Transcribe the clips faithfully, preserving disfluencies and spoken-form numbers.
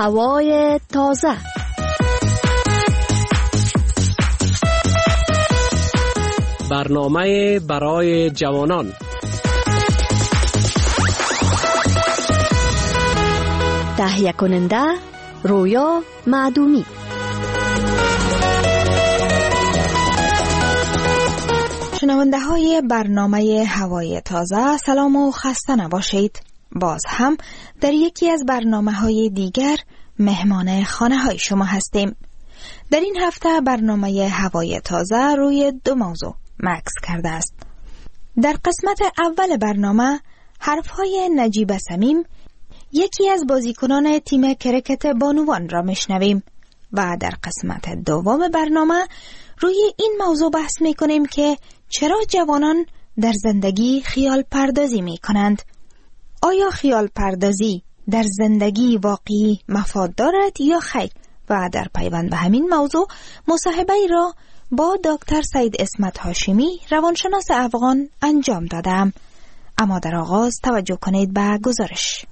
هوای تازه. برنامه برای جوانان. تهیه کننده رویا معدومی. شنونده های برنامه هوای تازه، سلام و خسته نباشید. باز هم در یکی از برنامه های دیگر مهمان خانه های شما هستیم. در این هفته برنامه هوای تازه روی دو موضوع مکس کرده است. در قسمت اول برنامه حرف های نجیب صمیم، یکی از بازیکنان تیم کرکت بانوان را میشنویم و در قسمت دوم برنامه روی این موضوع بحث میکنیم که چرا جوانان در زندگی خیال پردازی میکنند. آیا خیال پردازی در زندگی واقعی مفاد دارد یا خیر؟ و در پیوند به همین موضوع مصاحبه را با دکتر سید اسمت هاشمی، روانشناس افغان انجام دادم. اما در آغاز توجه کنید به گزارش.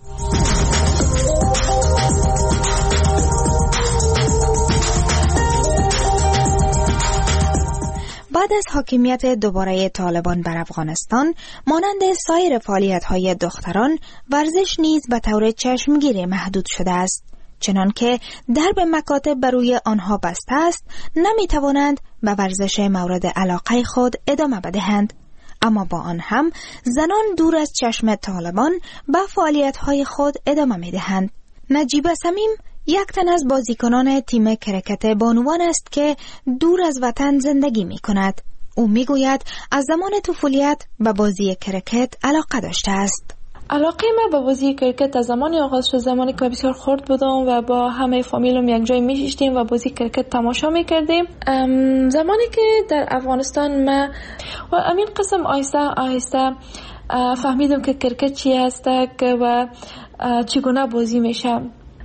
بعد از حاکمیت دوباره طالبان بر افغانستان، مانند سایر فعالیت‌های دختران، ورزش نیز به طور چشمگیر محدود شده است. چنانکه درب مکاتب بر روی آنها بسته است، نمی‌توانند به ورزش مورد علاقه خود ادامه بدهند. اما با آن هم زنان دور از چشم طالبان به فعالیت‌های خود ادامه می‌دهند. نجیب صمیم یک تن از بازیکنان تیم کرکت بانوان است که دور از وطن زندگی می کند. او می گوید از زمان طفولیت به بازی کرکت علاقه داشته است. علاقه من به بازی کرکت از زمانی آغاز شد، زمانی که بسیار خرد بودم و با همه فامیلم یک جای می شیشتیم و بازی کرکت تماشا می کردیم. زمانی که در افغانستان ما و امین قسم آهسته آهسته فهمیدم که کرکت چی است و چگونه بازی میشه.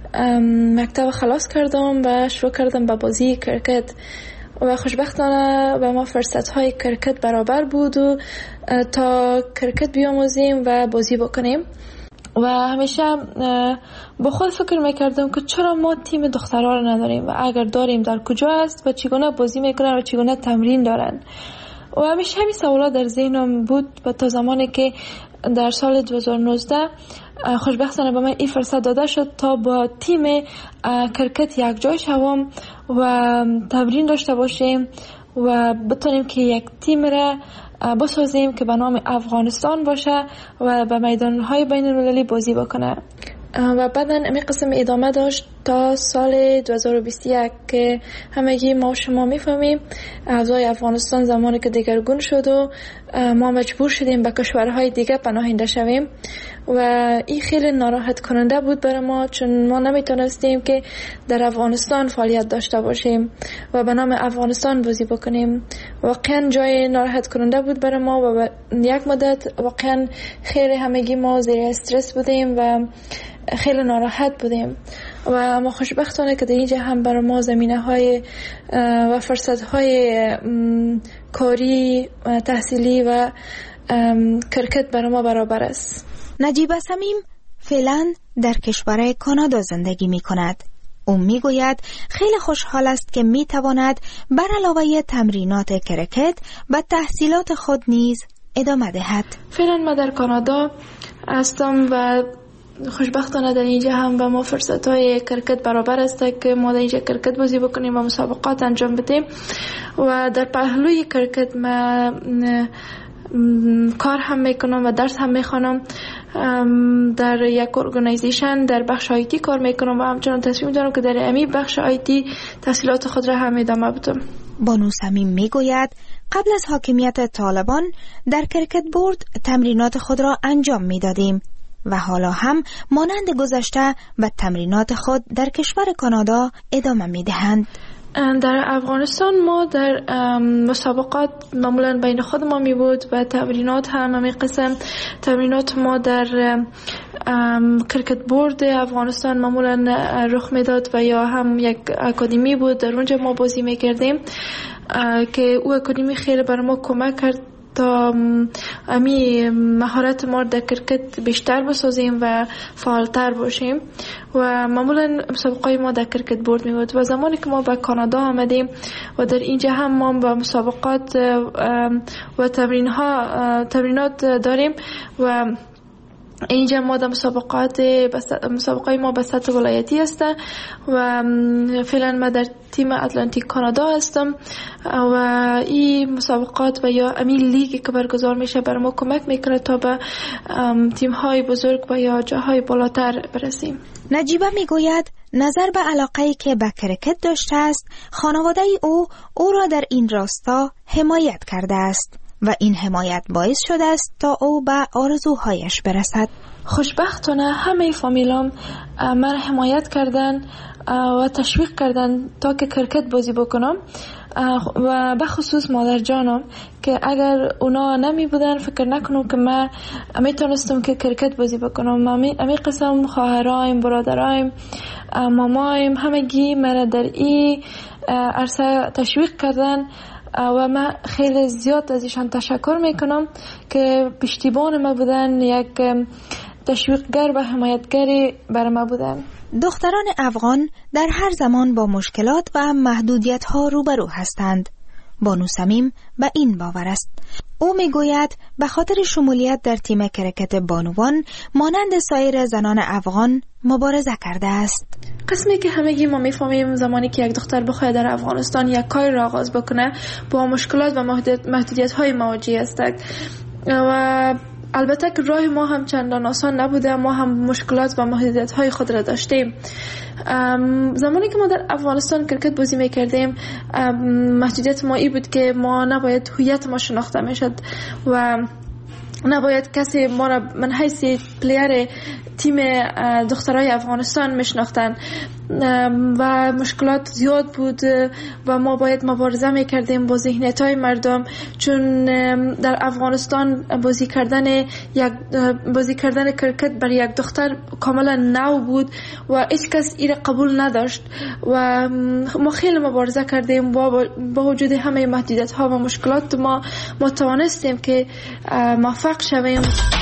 مکتب خلاص کردم و شروع کردم به بازی کرکت و خوشبختانه به ما فرصت های کرکت برابر بود و تا کرکت بیاموزیم و بازی بکنیم و همیشه با خود فکر میکردم که چرا ما تیم دخترها رو نداریم و اگر داریم در کجا است و چگونه بازی میکنن و چگونه تمرین دارن. و همیشه همین سوالات در ذهنم بود و تا زمانی که در سال دو هزار و نوزده خوشبختانه به من این فرصت داده شد تا با تیم کرکت یک جای شوم و تمرین داشته باشیم و بتونیم که یک تیم را بسازیم که به نام افغانستان باشه و به میدان‌های بین‌المللی بازی بکنه. و بعداً امی قسم ادامه داشت تا سال دو هزار و بیست و یک که همگی ما و شما میفهمیم اوضاع افغانستان زمانی که دگرگون شد و ما مجبور شدیم به کشورهای دیگه پناهنده شویم و این خیلی ناراحت کننده بود برای ما، چون ما نمیتونستیم که در افغانستان فعالیت داشته باشیم و به نام افغانستان بازی بکنیم. واقعا جای ناراحت کننده بود برای ما و یک مدت واقعا خیلی همگی ما زیر استرس بودیم و خیلی ناراحت بودیم و ما خوشبختانه که در اینجا هم برای ما زمینه های و فرصت های کاری تحصیلی و کرکت برای ما برابر است. نجیب صمیم فعلا در کشور کانادا زندگی می کند. او می گوید خیلی خوشحال است که می تواند بر علاوه تمرینات کرکت و تحصیلات خود نیز ادامه دهد. فعلا ما در کانادا هستم و خوشبختانه در اینجا هم به ما فرصت های کرکت برابر است که ما در اینجا کرکت بازی بکنیم و مسابقات انجام بدیم و در پهلوی کرکت ما کار هم میکنم و درس هم میخوانم. در یک ارگانیزیشن در بخش آیتی کار میکنم و همچنان تصمیم دارم که در امی بخش آیتی تحصیلات خود را هم ادامه بدم. بانو صمیم میگوید قبل از حاکمیت طالبان در کرکت بورد تمرینات خود را انجام میدادیم و حالا هم مانند گذشته و تمرینات خود در کشور کانادا ادامه میدهند. در افغانستان ما در مسابقات معمولا بین خود ما می بود و تمرینات هم همین قسم تمرینات ما در کرکت بورد افغانستان معمولا رخ میداد و یا هم یک اکادمی بود در اونجا ما بازی میکردیم که او اکادمی خیلی برای ما کمک کرد تا امی مهارت ما در کرکت بیشتر بسازیم و فعالتر باشیم و معمولا مسابقات ما در کرکت بورد می بود و زمانی که ما به کانادا آمدیم و در اینجا هم ما به مسابقات و تمرین ها تمرینات داریم و اینجا ما در مسابقات مسابقات ما به سطح ولایتی است و فعلا ما در تیم اتلانتیک کانادا هستم و این مسابقات و یا امی لیگی که برگزار میشه بر ما کمک میکنه تا به تیم های بزرگ و یا جاهای بالاتر برسیم. نجیبه میگوید نظر به علاقه‌ای که به کرکت داشته است، خانواده او او را در این راستا حمایت کرده است و این حمایت باعث شده است تا او به آرزوهایش برسد. خوشبختانه همه فامیلام من حمایت کردن و تشویق کردن تا که کرکت بازی بکنم و به خصوص مادر جانم که اگر اونا نمی بودن فکر نکنم که من میتونستم که کرکت بازی بکنم. امی قسم خواهرایم، برادرایم، مامایم همگی مرا در این عرصه تشویق کردن و من خیلی زیاد از ایشان تشکر میکنم که پشتیبان ما بودن، یک تشویقگر و حمایتگری بر ما بودن. دختران افغان در هر زمان با مشکلات و محدودیت ها روبرو هستند. بانو سمیم به این باور است. او میگوید به خاطر شمولیت در تیم کرکت بانوان مانند سایر زنان افغان مبارزه کرده است. قسمی که همگی ما میفهمیم زمانی که یک دختر بخواد در افغانستان یک کار را آغاز بکنه با مشکلات و محدودیت های مواجه است و البته که راه ما هم چندان آسان نبوده، ما هم مشکلات و محدودیت های خود را داشتیم. زمانی که ما در افغانستان کرکت بازی میکردیم محدودیت ما ای بود که ما نباید هویت ما شناخته میشد و نباید کسی ما را من حیث پلیر تیم دخترای افغانستان میشناختن و مشکلات زیاد بود و ما باید مبارزه میکردیم با ذهنیت‌های مردم، چون در افغانستان بازی کردن یک بازی کردن کرکت برای یک دختر کاملا نو بود و هیچ کس این قبول نداشت و ما خیلی مبارزه کردیم با با وجود همه محدودیت‌ها و مشکلات ما ما توانستیم که موفق شویم.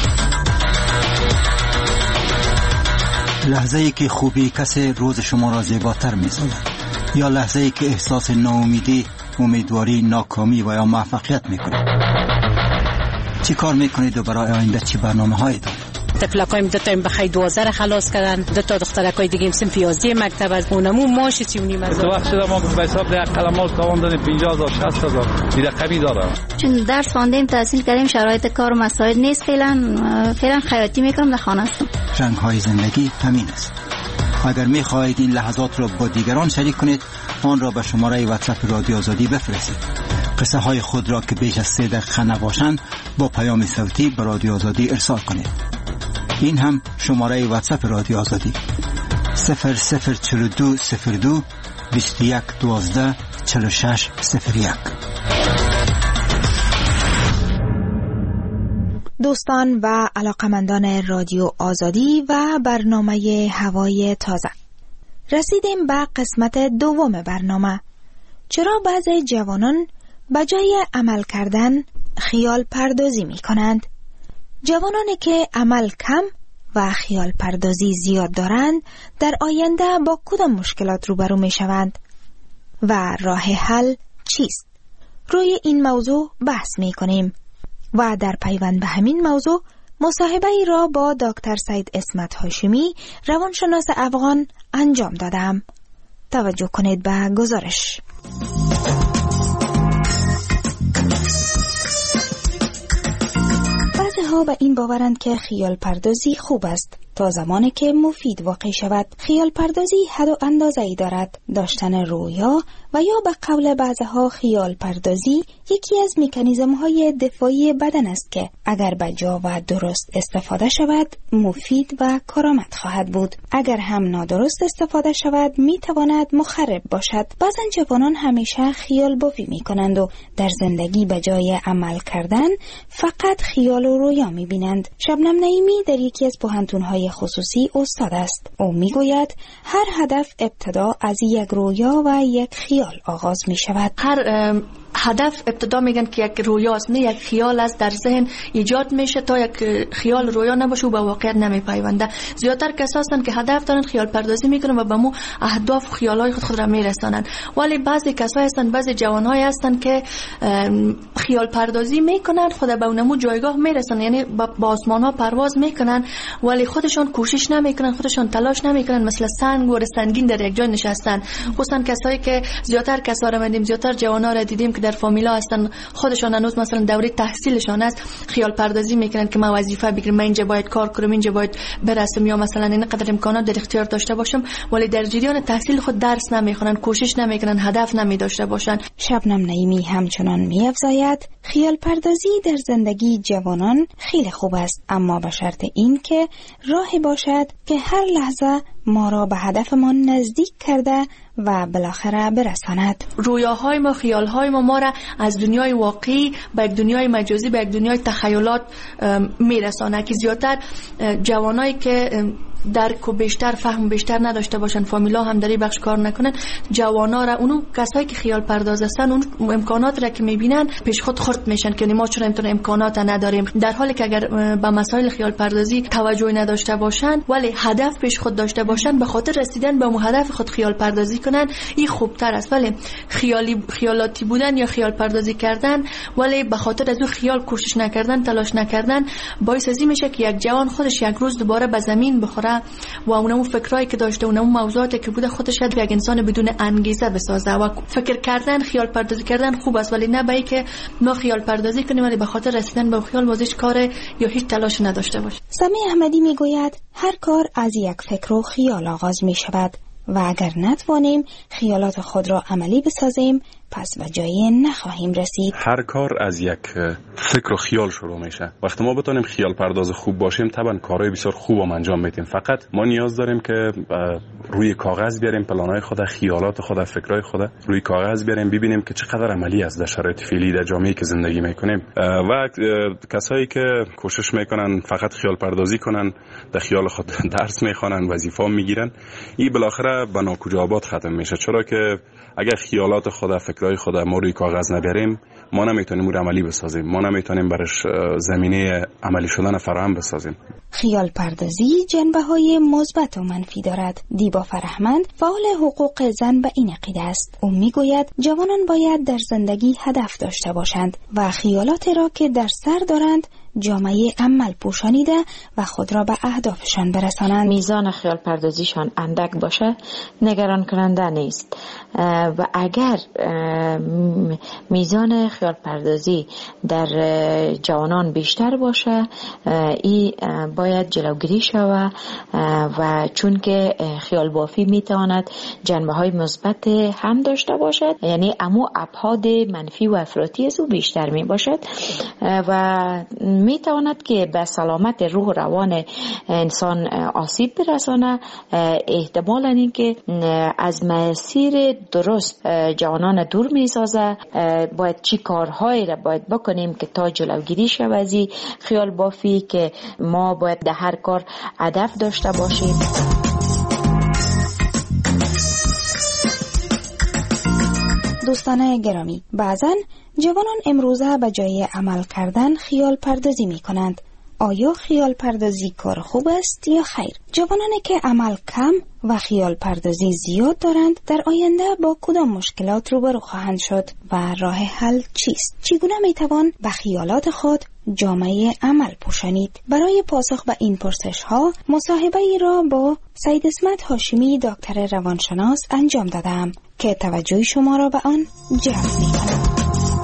لحظه ای که خوبی کسی روز شما را زیباتر می سازد یا لحظه ای که احساس ناامیدی، امیدواری، ناکامی و یا موفقیت می کنید. چی کار می کنید و برای آینده چی برنامه هایی دارید؟ تفلقایم دو تا بخای دوازده خلاص کردن، دو تا دخترکای دیگه صنف یازده مکتب از اونمو ماش تیونی مزه. تو وقت شده ما به حساب ده کلمات کاوندن پنجاه هزار شصت هزار دیگه قبی داره. چون درس خواندیم، تحصیل کردیم، شرایط کار و مسائل نیست، فعلا فعلا خیاطی میکنم در خانه هستم. رنگ های زندگی همین است. اگر می خواهید این لحظات را با دیگران شریک کنید، آن را به شماره واتساپ رادیو آزادی بفرستید. قصه های خود را که بیش از سه دقیقه نباشند با پیام صوتی به رادیو آزادی ارسال کنید. این هم شماره واتساپ رادیو آزادی صفر صفر چهل و دو صفر دو بیست و یک دوازده چهل و شش صفر یک. دوستان و علاقمندان رادیو آزادی و برنامه هوای تازه، رسیدیم به قسمت دوم برنامه. چرا بعضی جوانان به جای عمل کردن خیال پردازی می کنند؟ جوانانی که عمل کم و خیال پردازی زیاد دارند در آینده با کدام مشکلات روبرو می شوند و راه حل چیست؟ روی این موضوع بحث می کنیم و در پیوند به همین موضوع مصاحبه ای را با دکتر سید اسمت هاشمی، روانشناس افغان انجام دادم. توجه کنید به گزارش. ها به این باورند که خیال پردازی خوب است تا زمانی که مفید واقع شود. خیال پردازی حد و اندازه‌ای دارد. داشتن رویا و یا به قول بعضها خیال پردازی یکی از مکانیزم‌های دفاعی بدن است که اگر به جا و درست استفاده شود مفید و کارآمد خواهد بود. اگر هم نادرست استفاده شود میتواند مخرب باشد. بعضن جوانان همیشه خیال بافی میکنند و در زندگی به جای عمل کردن فقط خیال و رویا میبینند. شبنم نعیمی در یکی از پوهنتون‌های خصوصی استاد است. او میگوید هر هدف ابتدا از یک رویا و یک خیال آغاز می شود. هر هدف ابتدا میگن که یک رویاست، نه یک خیال است در ذهن ایجاد میشه تا یک خیال رویا نباشه و به واقعیت نمیپیونده. زیادتر کسا هستن که هدف دارن خیال پردازی میکنن و به مو اهداف و خیالای خود خود را میرسانن، ولی بعضی کسا هستن، بعضی جوانای هستن که خیال پردازی میکنن، خود به اونمو جایگاه میرسن، یعنی با آسمان ها پرواز میکنن ولی خودشون کوشش نمیکنن، خودشون تلاش نمیکنن، مثل سنگ و سنگین در یک جای نشستن. خصوصا کسایی که زیادتر کسا را دیدیم، زیادتر جوانا را دیدیم که در فامیلا هستن، خودشون هنوز مثلا دوره تحصیلشان است، خیال پردازی میکنن که من وظیفه بگیرم، من اینجا باید کار کنم، اینجا باید برسم، یا مثلا اینقدر امکانات در اختیار داشته باشم، ولی در جریان تحصیل خود درس نمیخونن، کوشش نمیکنن، هدف نمیداشته باشن. شبنم نعیمی همچنان می‌افزاید خیال پردازی در زندگی جوانان خیلی خوب است، اما به شرط این که راهی باشد که هر لحظه ما را به هدفمان نزدیک کرده و بالاخره برساند. رویاهای ما، خیالهای ما ما را از دنیای واقعی به یک دنیای مجازی، به یک دنیای تخیلات میرسانه که زیادتر جوانایی که درک و بیشتر فهم بیشتر نداشته باشن، فامیلا هم در این بخش کار نکنن، جوانا را، اونو کسایی که خیال پرداز هستن، اون امکانات را که میبینن پیش خود خرد میشن که ما چرا امتون امکانات نداریم، در حالی که اگر به مسائل خیال پردازی توجه نداشته باشن ولی هدف پیش خود داشته باشن، به خاطر رسیدن به اون هدف خود خیال پردازی کنن، این خوبتر است. ولی خیالی خیالاتی بودن یا خیال پردازی کردن ولی به خاطر از اون خیال کوشش نکردن، تلاش نکردن، باعث ازی میشه که یک جوان خودش یک روز دوباره به زمین بخوره و اونمو فکرایی که داشته، اونمو موضوعاتی که بوده خودش یک انسان بدون انگیزه بسازه. و فکر کردن، خیال پردازی کردن خوب است، ولی نه به اینکه ما خیال پردازی کنیم ولی به خاطر رسیدن به خیال وازش کار یا هیچ تلاش نداشته باشه. سمی احمدی میگوید هر کار از یک فکر و خیال آغاز می شود و اگر نتوانیم خیالات خود را عملی بسازیم پس به جایی نخواهیم رسید. هر کار از یک فکر و خیال شروع میشه. وقتی ما بتونیم خیال پرداز خوب باشیم طبعا کارهای بسیار خوب هم انجام میدیم. فقط ما نیاز داریم که روی کاغذ بیاریم پلانهای خود، خیالات خود، فکرهای خود روی کاغذ بیاریم، ببینیم که چقدر عملی است در شرایط فعلی در جامعه‌ای که زندگی میکنیم. و کسایی که کوشش میکنن فقط خیال پردازی کنن، در خیال خود درس میخوانن، وظیفه میگیرن، این بالاخره به ناکجا آباد ختم میشه. چرا که اگر خیالات خود، فکرهای خود ما روی کاغذ نبریم، ما نمیتونیم اون عملی بسازیم، ما نمیتونیم برش زمینه عملی شدن فراهم بسازیم. خیال پردازی جنبه‌های مثبت و منفی دارد. دیبا فرهمند فعال حقوق زن به این عقیده است. او میگوید جوانان باید در زندگی هدف داشته باشند و خیالات را که در سر دارند جامعه عمل پوشانیده و خود را به اهدافشان برسانند. میزان خیال پردازیشان اندک باشه نگران کننده نیست و اگر میزان خیال پردازی در جوانان بیشتر باشه این باید جلوگیری شود و چون که خیال بافی میتواند جنبه های مثبت هم داشته باشد، یعنی امو ابعاد منفی و افراطی از او بیشتر می باشد و می تواند که به سلامت روح و روان انسان آسیب برسانه. احتمال این که از مسیر درست جوانان دور می سازه. باید چی کارهایی را باید بکنیم که تا جلوگیری شود از خیال بافی، که ما باید در هر کار هدف داشته باشیم. دوستان گرامی، بعضن جوانان امروزه به جای عمل کردن خیال پردازی می کنند. آیا خیال پردازی کار خوب است یا خیر؟ جوانانی که عمل کم و خیال پردازی زیاد دارند در آینده با کدام مشکلات روبرو خواهند شد و راه حل چیست؟ چگونه می توان به خیالات خود جامعه عمل پوشانید؟ برای پاسخ به این پرسش ها مصاحبه ای را با سید اسمت هاشمی دکتر روانشناس انجام دادم که توجه شما را به آن جلب می کنم.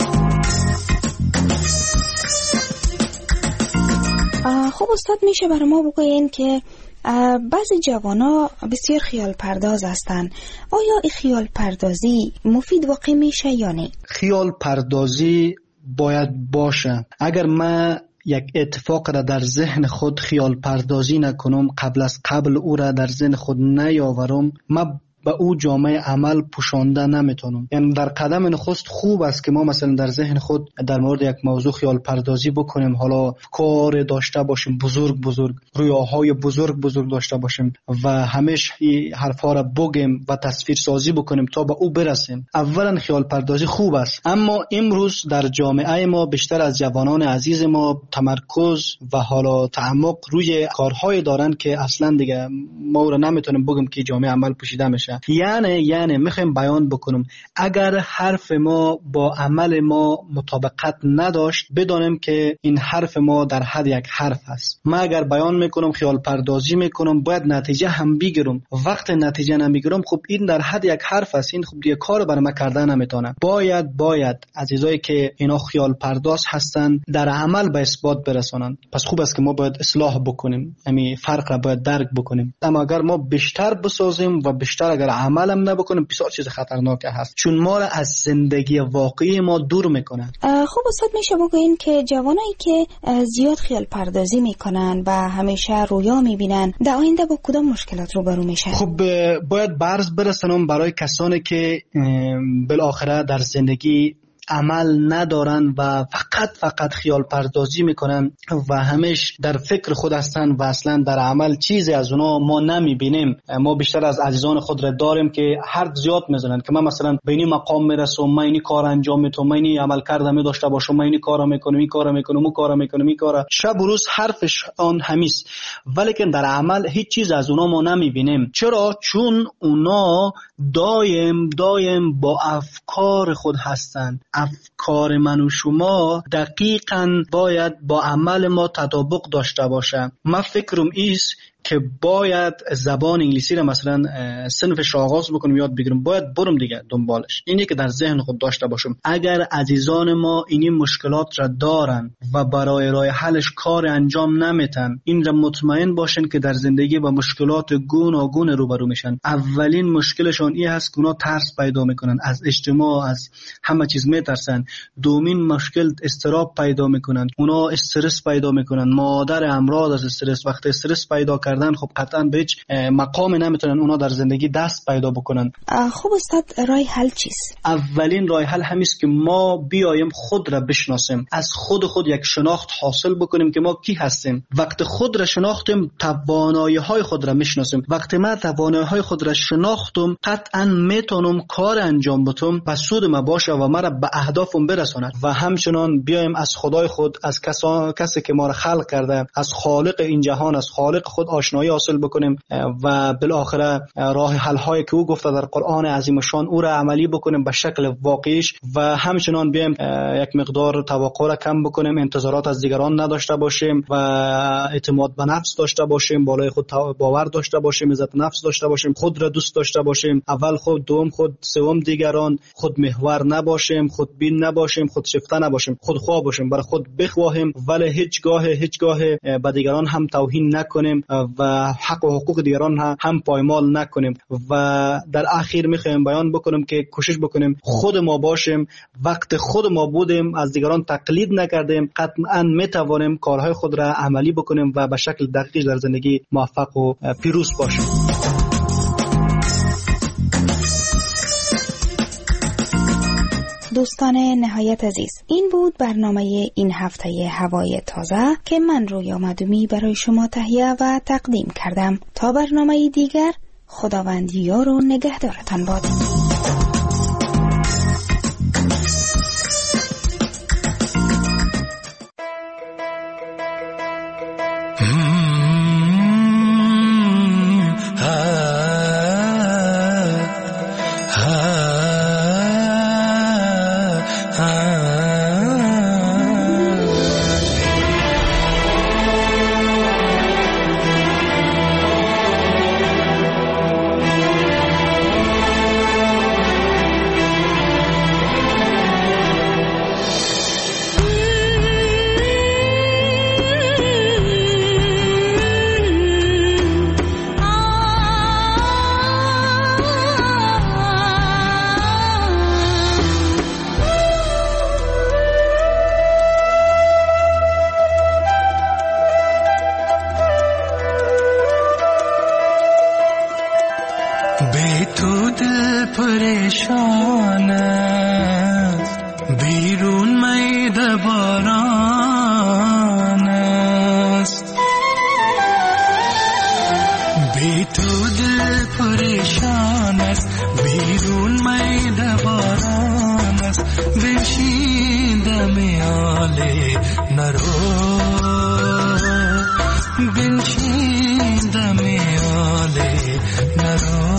خب استاد، میشه برای ما بگوین که بعضی جوانا بسیار خیال پرداز هستند. آیا این خیال پردازی مفید واقع میشه یا نه؟ خیال پردازی باید باشه. اگر من یک اتفاق را در ذهن خود خیال پردازی نکنم، قبل از قبل او را در ذهن خود نیاورم، من به او جامعه عمل پوشانده نمیتونم. یعنی در قدم نخست خوب است که ما مثلا در ذهن خود در مورد یک موضوع خیال پردازی بکنیم، حالا کار داشته باشیم بزرگ بزرگ، رویاهای بزرگ بزرگ داشته باشیم و همیشه این حرفا را بگیم و تصویر سازی بکنیم تا به او برسیم. اولا خیال پردازی خوب است، اما امروز در جامعه ما بیشتر از جوانان عزیز ما تمرکز و حالا تعمق روی کارهای دارن که اصلا دیگه ما رو نمیتونیم بگیم که جامعه عمل پوشیده میشه. یعنی یعنی میخوایم بیان بکنم اگر حرف ما با عمل ما مطابقت نداشت، بدانیم که این حرف ما در حد یک حرف است. من اگر بیان میکنم خیال پردازی میکنم باید نتیجه هم بگیرم. وقت نتیجه نمیگیرم خب این در حد یک حرف است، این خب دیگه کار برای من کردن نمیتونه. باید باید عزیزایی که اینا خیال پرداز هستن در عمل به اثبات برسانن. پس خوب است که ما باید اصلاح بکنیم، یعنی فرق را باید درک بکنیم. اما اگر ما بیشتر بسازیم و بیشتر اگر عمل هم نبکنیم بسیار چیز خطرناک هست، چون ما را از زندگی واقعی ما دور میکنه. خب استاد میشه بگوین که جوانایی که زیاد خیال پردازی میکنن و همیشه رویا میبینن در آینده با کدام مشکلات روبرو میشن؟ خب باید برز برسانم برای کسانی که بالاخره در زندگی عمل ندارن و فقط فقط خیال پردازی میکنن و همیش در فکر خود هستن و اصلا در عمل چیزی از اونا ما نمیبینیم. ما بیشتر از عزیزان خود را داریم که حرف زیاد میزنن که من مثلا به این مقام میرسم، من این کار انجام میدم، من این عمل کردم داشته باشم، من این کارا میکنم، این کارا میکنم، اون کارا میکنم، این کارا شب و روز حرفش آن همیست، ولی که در عمل هیچ چیز از اونا ما نمیبینیم. چرا؟ چون اونا دایم دایم با افکار خود هستن. افکار من و شما دقیقاً باید با عمل ما تطابق داشته باشه. من فکرم ایست که باید زبان انگلیسی را مثلا صنفش آغاز بکنم یاد بگیرم، باید برم دیگه دنبالش. اینی که در ذهن خود داشته باشم. اگر عزیزان ما اینی مشکلات را دارن و برای راه حلش کار انجام نمیتن، این را مطمئن باشن که در زندگی با مشکلات گوناگون روبرو میشن. اولین مشکلشون این هست که اونا ترس پیدا میکنن، از اجتماع، از همه چیز میترسن. دومین مشکل استراب پیدا میکنن، اونا استرس پیدا میکنن. مادر امراض از استرس، وقتی استرس پیدا کردن خب قطعا به هیچ مقام نمیتونن اونا در زندگی دست پیدا بکنن. خب استاد راه حل چیست؟ اولین راه حل همیست که ما بیایم خود را بشناسیم، از خود خود یک شناخت حاصل بکنیم که ما کی هستیم. وقت خود را شناختیم توانایی های خود را میشناسیم. وقتی من توانایی های خود را شناختم قطعا میتونم کار انجام بدم و سود ما باشه و مرا به اهدافم برساند. و همچنان بیایم از خدای خود، از کسا... کسی که ما را خلق کرده، از خالق این جهان، از خالق خود آشنایی حاصل بکنیم و بالاخره راه حل هایی که او گفته در قرآن عظیم شان او را عملی بکنیم به شکل واقعیش. و همچنان بیایم یک مقدار توقع را کم بکنیم، انتظارات از دیگران نداشته باشیم و اعتماد به نفس داشته باشیم، بالای خود باور داشته باشیم، عزت نفس داشته باشیم، خود را دوست داشته باشیم، اول خود، دوم خود، سوم دیگران، خود محور نباشیم، خود بین نباشیم، خود شیفته نباشیم، خود خواه باشیم، برای خود بخواهیم ولی هیچگاه هیچگاه به دیگران هم توهین نکنیم و حق و حقوق دیگران هم, هم پایمال نکنیم. و در اخیر میخوایم بیان بکنم که کوشش بکنیم خود ما باشیم. وقت خود ما بودیم، از دیگران تقلید نکردیم، قطعا میتوانیم کارهای خود را عملی بکنیم و به شکل دقیق در زندگی موفق و پیروز باشیم. دوستان نهایت عزیز، این بود برنامه این هفته هوای تازه که من رویا مدومی برای شما تهیه و تقدیم کردم. تا برنامه دیگر، خداوند یار و نگهدارتان باد. باران است، بی تو دل پریشان است، بیرون میده باران است، بنشیندم یاله نرو، بنشیندم یاله نرو.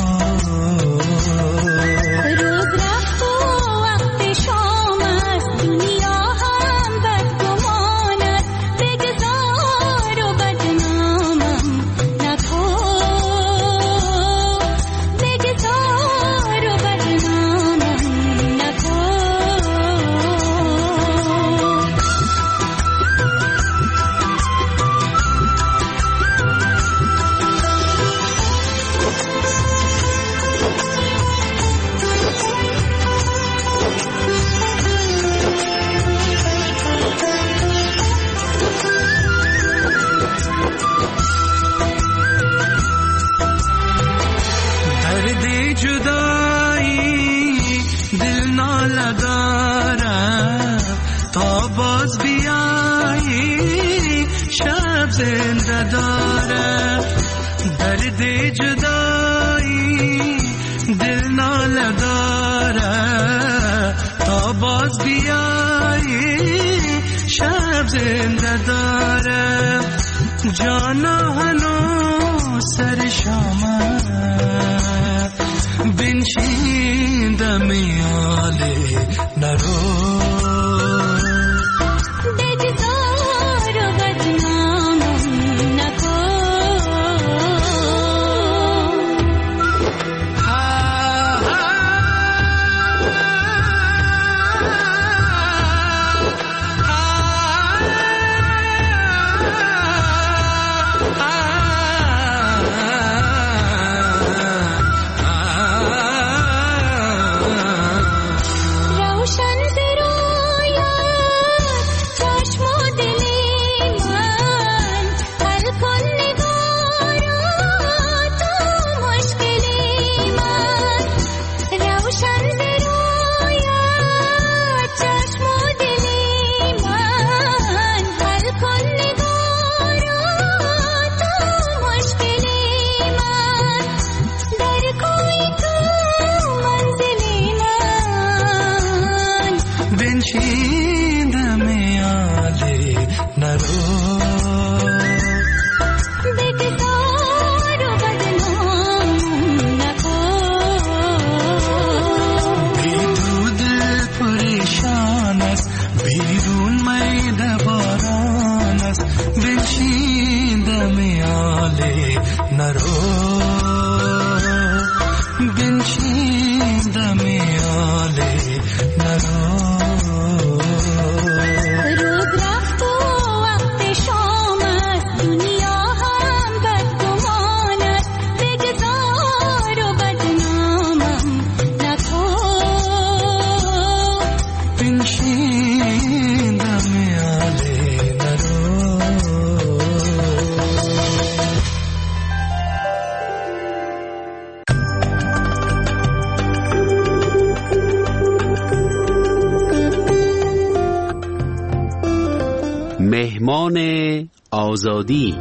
زنده داره درد جدایی، دل ناله داره تا باز بیایی، شب زنده داره جانا هنوز سر شامه، بنشیندم یاله نرو. مهمان آزادی.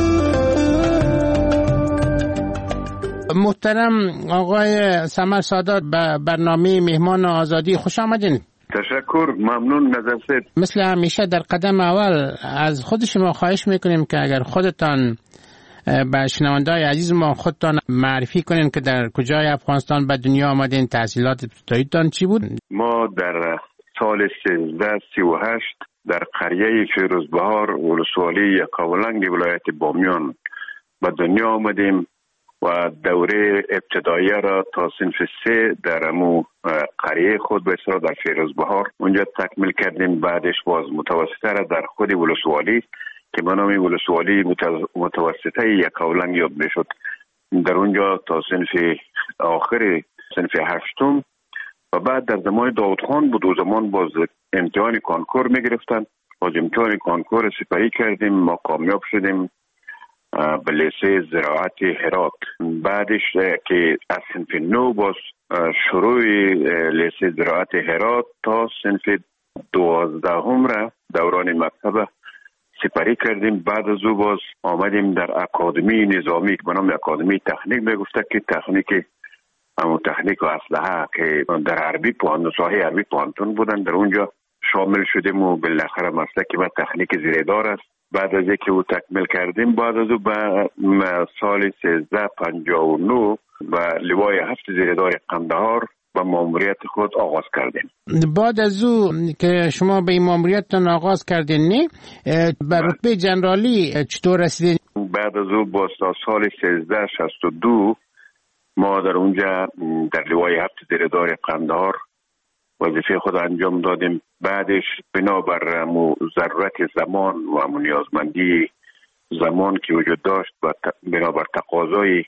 محترم آقای سمر سادات به برنامه مهمان آزادی خوش آمدین. تشکر، ممنون. نظر سید مثل همیشه در قدم اول از خود شما خواهش میکنیم که اگر خودتان به شنونده‌های عزیز ما خودتان معرفی کنین که در کجای افغانستان به دنیا آمدین، تحصیلات ابتداییتان چی بود؟ ما در سال سیزده سی و هشت در قریه فیروزبهار ولسوالی یکاولنگ ولایت بامیان به دنیا آمدیم و دوره ابتداییه را تا صنف سه در امو قریه خود به اصطلاح در فیروزبهار اونجا تکمیل کردیم. بعدش باز متوسطه را در خود ولسوالی که به نام ولسوالی متوسطه یکاولنگ یاد میشد در اونجا تا صنف آخر صنف هشتم و بعد در زمان داود خان بود. و زمان باز امتحان کانکور میگرفتن، باز امتحان کانکور سپری کردیم، ما کامیاب شدیم به لیسه زراعت هرات. بعدش که از صنف نو باز شروع لیسه زراعت هرات تا صنف دوازدهم را دوران مکتب سپری کردیم. بعد از او باز آمدیم در اکادمی نظامی که به نام اکادمی تکنیک میگفته که تکنیک همون تکنیک و اسلحه که در عربی پوهنتون ساحه عربی پوهنتون بودن، در اونجا شامل شدیم و بالاخره مسلک و تکنیک زیردار است. بعد از اینکه او تکمیل کردیم، بعد از او به سال سیزده پنجاه و نه به لوای هفت زیردار قندهار با ماموریت خود آغاز کردیم. بعد از او که شما به این ماموریتتان آغاز کردین، نه به رتبه جنرالی چطور رسیدین؟ بعد از او با سال سیزده شصت و دو ما در اونجا در لوای هفت زیردار قندهار وظیفه خود انجام دادیم. بعدش بنابر ضرورت زمان و نیازمندی زمان که وجود داشت و بنابر تقاضای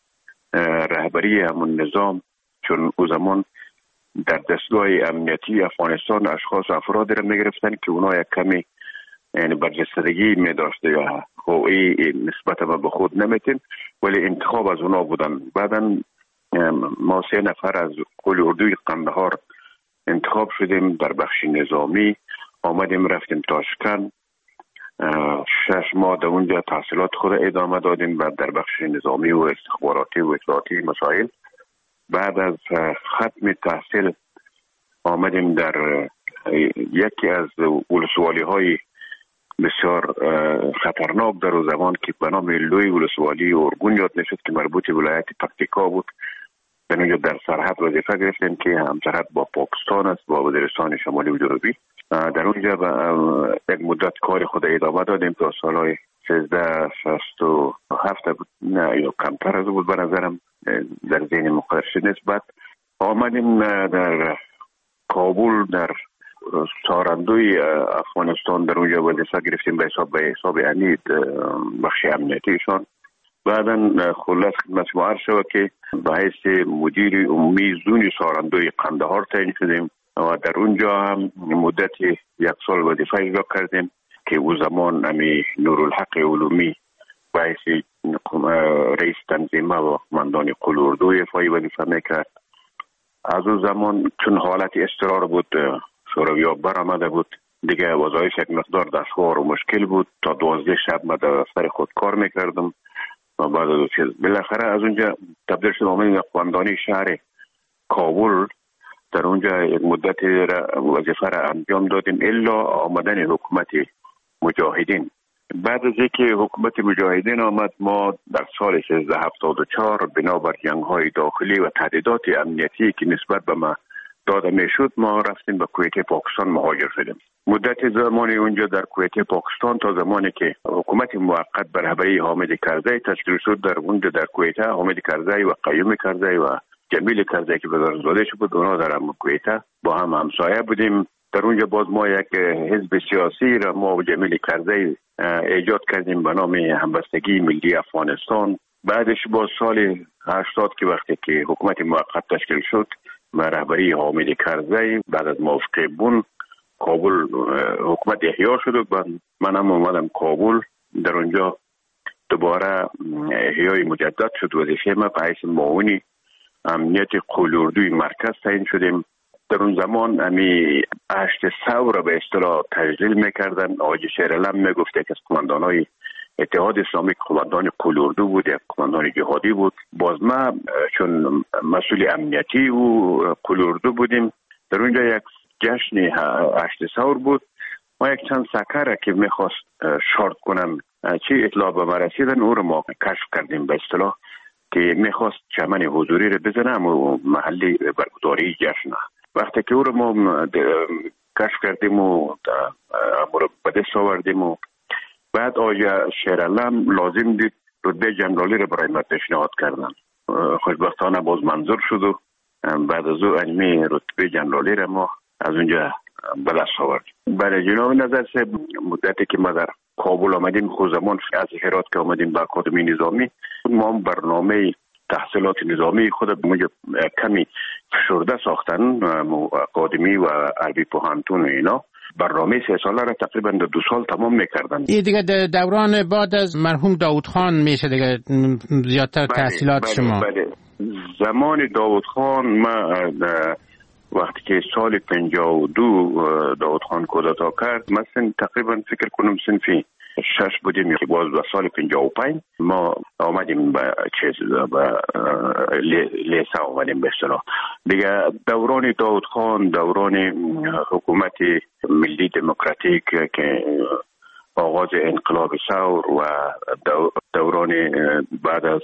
رهبری همون نظام، چون او زمان در دستگاه امنیتی افغانستان اشخاص و افرادی را میگرفتن که اونا یک کمی یعنی برجستگی می داشته یا هوی نسبت به خود نمیتین، ولی انتخاب از اونا بودن. بعدا ما سه نفر از قول اردوی قندهار انتخاب شدیم در بخش نظامی، آمدیم رفتیم تاشکند، شش ماه در اونجا تحصیلات خود ادامه دادیم و در بخش نظامی و استخباراتی و اطلاعاتی مسائل. بعد از ختم تحصیل آمدیم در یکی از ولسوالی های بسیار خطرناک در اون زمان که به نام لوی ولسوالی ارگون یاد میشد که مربوط به ولایت پکتیکا بود. در اونجا در سرحد وظیفه گرفتیم که همسرحد با پاکستان است، با وزیرستان شمالی و جنوبی. در اونجا یک مدت کار خود ادامه دادیم تا سالهای سیزده شصت و هفت بود، نه یا کمتر از بود به نظرم، در ذهن مقرر شد نیست. بعد آمدیم در کابل در سارندوی افغانستان در اونجا وظیفه گرفتیم به حساب به حساب امید بخش امنیتیشان. بعدا خلاص خدمت شما عرض شد که به حیث مدیر عمومی زون سارندوی قندهار تعیین شدیم و در اونجا هم مدت یک سال وظیفه اجرا کردیم که او زمان امی نورالحق علومی به حیث رئیس تنظیمه و قماندان قول اردو افای وظیفه میکرد. از او زمان چون حالت اضطرار بود، شوروی‌ها برآمده بود، دیگه وظایف یک مقدار دشوار و مشکل بود. تا دوازده شب من در سر خود کار میکردم و بعد از چیز بالاخره از اونجا تبدیل شد آمدیم قماندانی شهر کابل. در اونجا یک مدت وظیفه را انجام دادیم الا آمدن حکومت مجاهدین. بعد از اینکه حکومت مجاهدین آمد، ما در سال سیزده هفتاد و چهار بنابر جنگ‌های داخلی و تهدیدات امنیتی که نسبت به ما داده میشد، ما رفتیم به کویت پاکستان مهاجر شدیم. مدت زمانی اونجا در کویت پاکستان تا زمانی که حکومت موقت به رهبری حامد کرزی تشکیل شد، در اونجا در کویت حامد کرزی و قیوم کرزی و جمیل کرزی که وزارتزاده شد بود، اونا در کویت با هم همسایه بودیم. در اونجا باز ما یک حزب سیاسی را ما و جمیل کرزی ایجاد کردیم به نام همبستگی ملی افغانستان. بعدش باز سال هشتاد که وقتی که حکومت موقت تشکیل شد با رهبری حامد کرزی، بعد از موافقه بون کابل حکومت احیا شد و من هم اومدم کابل. در اونجا دوباره احیای مجدد شد. وظیفه ما به حیث معاون امنیت قول اردوی مرکز تعیین شدیم. در اون زمان امی هشت سو را به اصطلاح تجلیل میکردن. آقای شیرعلم میگفت که از قماندانای اتحاد اسلامی قماندان قول اردو بود، یک قماندان جهادی بود. باز ما چون مسئول امنیتی و قول اردو بودیم، در اونجا یک جشن هشت سور بود. ما یک چند سکر که میخواست شارت کنم چی اطلاع به ما رسیدن، او رو ما کشف کردیم به اصطلاح که میخواست چمن حضوری رو بزنم و محلی برگزاری جشن. وقتی که او رو ما کشف کردیم و به دست آوردیم و بعد آیا شیرعلم لازم دید رتبه جنرالی رو برای ما پیشنهاد کردن. خوشبختانه باز منظور شد و بعد از او علمی رتبه جنرالی رو ما از اونجا به دست آوردیم. برای جناب نظر سه مدتی که ما در کابل آمدیم، خود زمان از هرات که آمدیم به اکادمی نظامی، ما برنامه تحصیلات نظامی خود مجب کمی فشرده ساختن. اکادمی و عربی پوهنتون و اینا برنامه سه ساله را تقریبا دو سال تمام میکردن. این دیگه دوران بعد از مرحوم داود خان میشه دیگه زیادتر تحصیلات بله، شما. بله. زمان داود خان ما وقتی که سال پنجاه و دو داود خان کودتا کرد، مثلا تقریبا فکر کنم صنفی شش بودیم که باز به سال پنجاه و پنج ما آمدیم به چیز به لیسا آمدیم به اصطلاح دیگه. دوران داود خان دوران حکومت ملی دموکراتیک که آغاز انقلاب ثور و دوران بعد از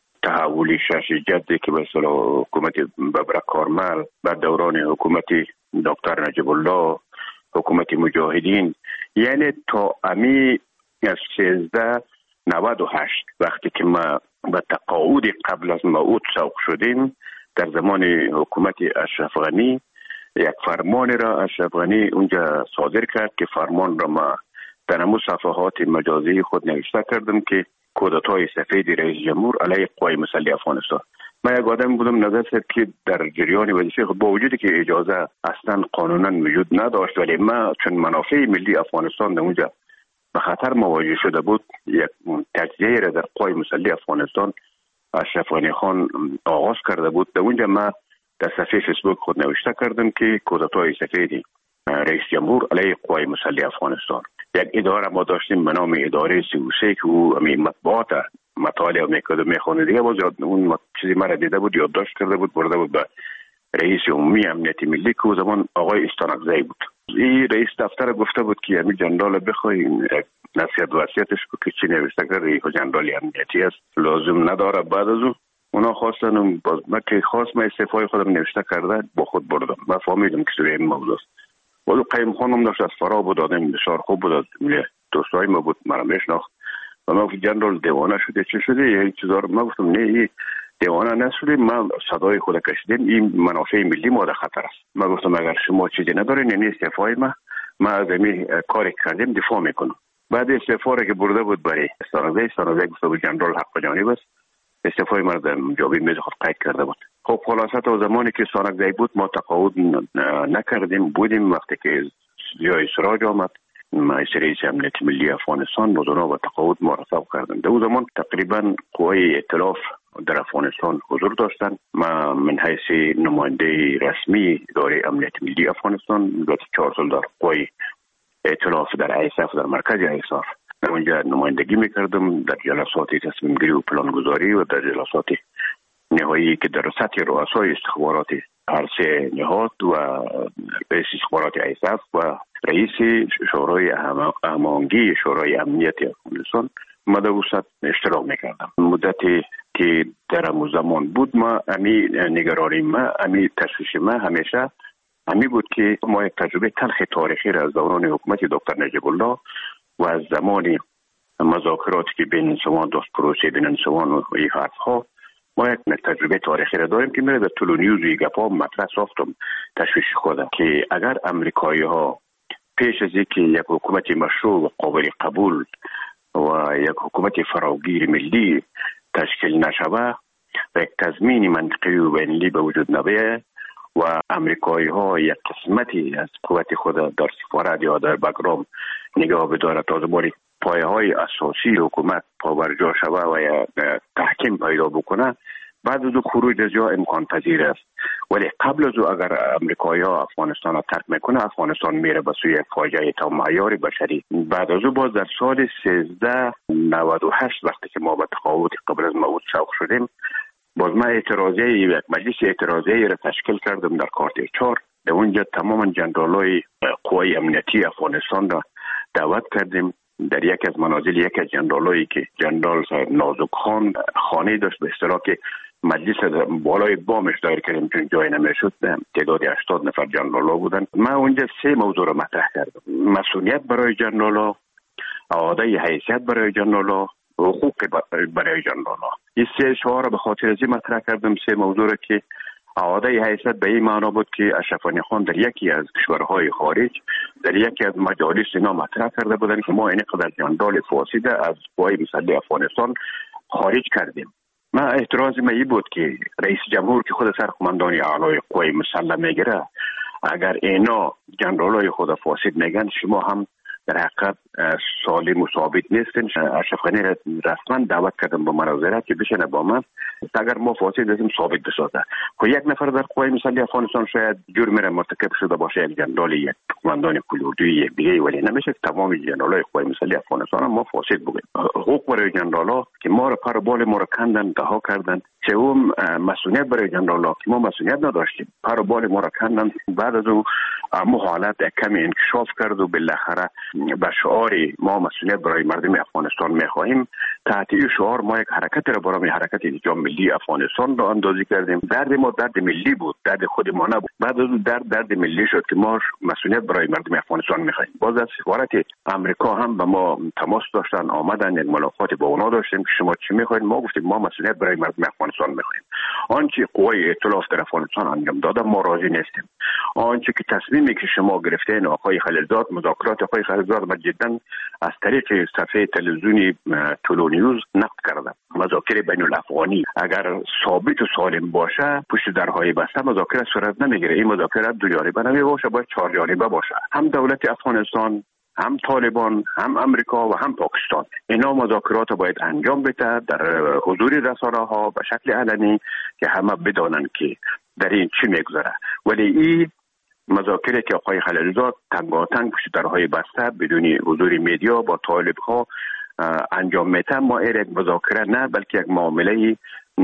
تحول شش جدی که به اصطلاح حکومت ببرک کارمل، بعد دوران حکومت دکتر نجیب الله، حکومت مجاهدین، یعنی تا امی از سیزده نود و هشت وقتی که ما به تقاعد قبل از موعود سوق شدیم، در زمان حکومت اشرف غنی یک فرمان را اشرف غنی اونجا صادر کرد که فرمان را ما در همون صفحات مجازی خود نوشته کردم که کودتای سفید رئیس جمهور علیه قوای مسلح افغانستان. من یک آدم بودم نظر شد که در جریان وظیفه با وجودی که اجازه اصلا قانونا وجود نداشت، ولی ما چون منافع ملی افغانستان در اونجا به خطر مواجه شده بود، یک تجزیه را در قوای مسلح افغانستان اشرف غنی خان آغاز کرده بود. در اونجا ما در صفحه فیسبوک خود نوشته کردم که کودتای سفید رئیس جمهور علیه قوای مسلح افغانستان. یک اداره ما داشتیم به نام اداره سی و سه که او مطبوعات مطالعه میکرد و میخوانه دیگه. باز اون چیزی مرا دیده بود، یادداشت کرده بود، برده بود به رئیس عمومی امنیت ملی که او زمان آقای استانکزی بود. این رئیس دفتر گفته بود که همین جنرال بخوای نصیحت وصیتش که چی نوشته کرده این جنرال امنیتی است، لازم نداره. بعد از اون اونا خواستن باز من که خواست من استعفای خودم نوشته کرده با خود بردم. من فهمیدم که سوی این موضوع است. ولی قیم خانم داشت از فرا بود، آدم بسیار خوب بود، دوستای ما بود، مرا میشناخت و من گفتم جنرال دیوانه شده چه شده یه چیزا رو. من گفتم نه این دیوانه نشده، ما صدای خود کشیدیم، این منافع ملی ما در خطر است. من گفتم اگر شما چیزی ندارین یعنی استعفای ما ما از این کاری کردیم دفاع میکنم. بعد استعفا را که برده بود برای استانکزی، استانکزی گفته بود جنرال حق جانب است، استعفای ما در جوابی میز خود قید کرده بود. خب خلاصه تا زمانی که استانکزی بود ما تقاعد نکردیم، بودیم. وقتی که جای سراج آمد ما رئیس امنیت ملی افغانستان نوزونا و تقاعد مرتب کردن. در اون زمان تقریبا قوای ائتلاف در افغانستان حضور داشتن. ما من حیث نماینده رسمی اداره امنیت ملی افغانستان گذشته چهار سال در قوای ائتلاف در ایساف در مرکز ایساف اونجا نمایندگی میکردم در جلسات تصمیم گیری و پلان گذاری و در جلسات نهایی که در سطح رؤسای استخبارات هر سه نهاد و رئیس استخبارات ایساف و رئیس شورای هماهنگی شورای امنیت افغانستان ما در وسط اشتراک میکردم. مدتی که در همون زمان بود ما امی نگرانی ما امی تشویش ما همیشه امی بود که ما یک تجربه تلخ تاریخی را از دوران حکومت دکتر نجیب الله و از زمان مذاکراتی که بین انسوان داشت، پروسه بین انسوان و این حرفها، ما یک تجربه تاریخی را داریم که میره در طول نیوز و گپا مطرح ساختم تشویش خودم که اگر امریکایی ها پیش از اینکه یک حکومت مشروع و قابل قبول و یک حکومت فراگیر ملی تشکیل نشوه و یک تضمین منطقی و بین‌المللی به وجود نبیه و امریکایی ها یک قسمتی از قوت خود در سفارت یا در بگرام نگاه بداره تا زمانی پایه های اساسی حکومت پابرجا شوه و یا تحکیم پیدا بکنه، بعد از او خروج از جا امکان پذیر است. ولی قبل از او اگر امریکایی ها افغانستان را ترک میکنه، افغانستان میره به سوی یک فاجعه تا معیار بشری. بعد از او باز در سال سیزده نود و هشت وقتی که ما به تقاعد قبل از موعود سوق شدیم، باز ما اعتراضیه یک مجلس اعتراضیه را تشکیل کردم در کارت چهار. در اونجا تماما جنرالای قوای امنیتی افغانستان را دعوت کردیم. در یک از منازل یک از جنرالایی که جنرال صاحب نازک خان خانه داشت به اصطلاح که مجلس بالای بامش دایر کردیم چون جای نمیشد، تعداد هشتاد نفر جنرالا بودن. من اونجا سه موضوع را مطرح کردم: مسئولیت برای جنرالا، اعاده حیثیت برای جنرالا، حقوق برای جنرالا. این سه شعار را به خاطر از این مطرح کردم، سه موضوع را که اعاده حیثیت به این معنا بود که اشرف غنی خان در یکی از کشورهای خارج در یکی از مجالس اینا مطرح کرده بودن که ما این قدر جنرال فاسد از قوای مسلح افغانستان خارج کردیم. من اعتراض من این بود که رئیس جمهور که خود سرقماندان اعلای قوای مسلح میگیره، اگر اینا جنرالای خود فاسد میگن، شما هم در حقیقت سالم و ثابت نیستن. اشرف غنی را رسما دعوت کردم به مناظره که بشینه با من، اگر ما فاسد هستیم ثابت بسازه. خب یک نفر در قوای مسلح افغانستان شاید جرم را مرتکب شده باشه، یک جنرال، یک قماندان کلوردوی، یک دیگه، ولی نمیشه تمام جنرالای قوای مسلح افغانستان ما فاسد بگیم. حقوق برای جنرالا که ما را پر بال ما را کندن، رها کردن. سوم مسئولیت برای جنرالا که ما مسئولیت نداشتیم، پر بال ما را کندن. بعد از او مو حالت کمی انکشاف کرد و بالاخره به شعار ما مسئولیت برای مردم افغانستان میخواهیم، تحت این شعار ما یک حرکت را برای حرکت انجام ملی افغانستان را اندازی کردیم. درد ما درد ملی بود، درد خود ما نبود. بعد از اون درد درد ملی شد که ما مسئولیت برای مردم افغانستان میخواهیم. باز از سفارت امریکا هم به ما تماس داشتن، آمدن، یک ملاقات با اونا داشتیم که شما چی میخواهید؟ ما گفتیم ما مسئولیت برای مردم افغانستان میخواهیم. آنچه قوای ائتلاف در افغانستان انجام داده ما راضی نیستیم. آنچه که تصمیمی که شما گرفتین آقای خلیلزاد، مذاکرات آقای خلیلزاد ما جدا از طریق صفحه تلویزیونی طلوع نیوز نقد کردم. مذاکره بین الافغانی اگر ثابت و سالم باشه پشت درهای بسته مذاکره صورت نمیگیره. این مذاکره دو جانبه نمیباشه، باید چهار جانبه باشه. هم دولت افغانستان، هم طالبان، هم امریکا و هم پاکستان، اینا مذاکرات باید انجام بده در حضور رسانه ها به شکل علنی که همه بدانن که در این چی میگذره. ولی این مذاکره که آقای خلیلزاد تنگاتنگ پشت درهای بسته بدون حضور میدیا با طالب ها انجام میده، ما این یک مذاکره نه بلکه یک معامله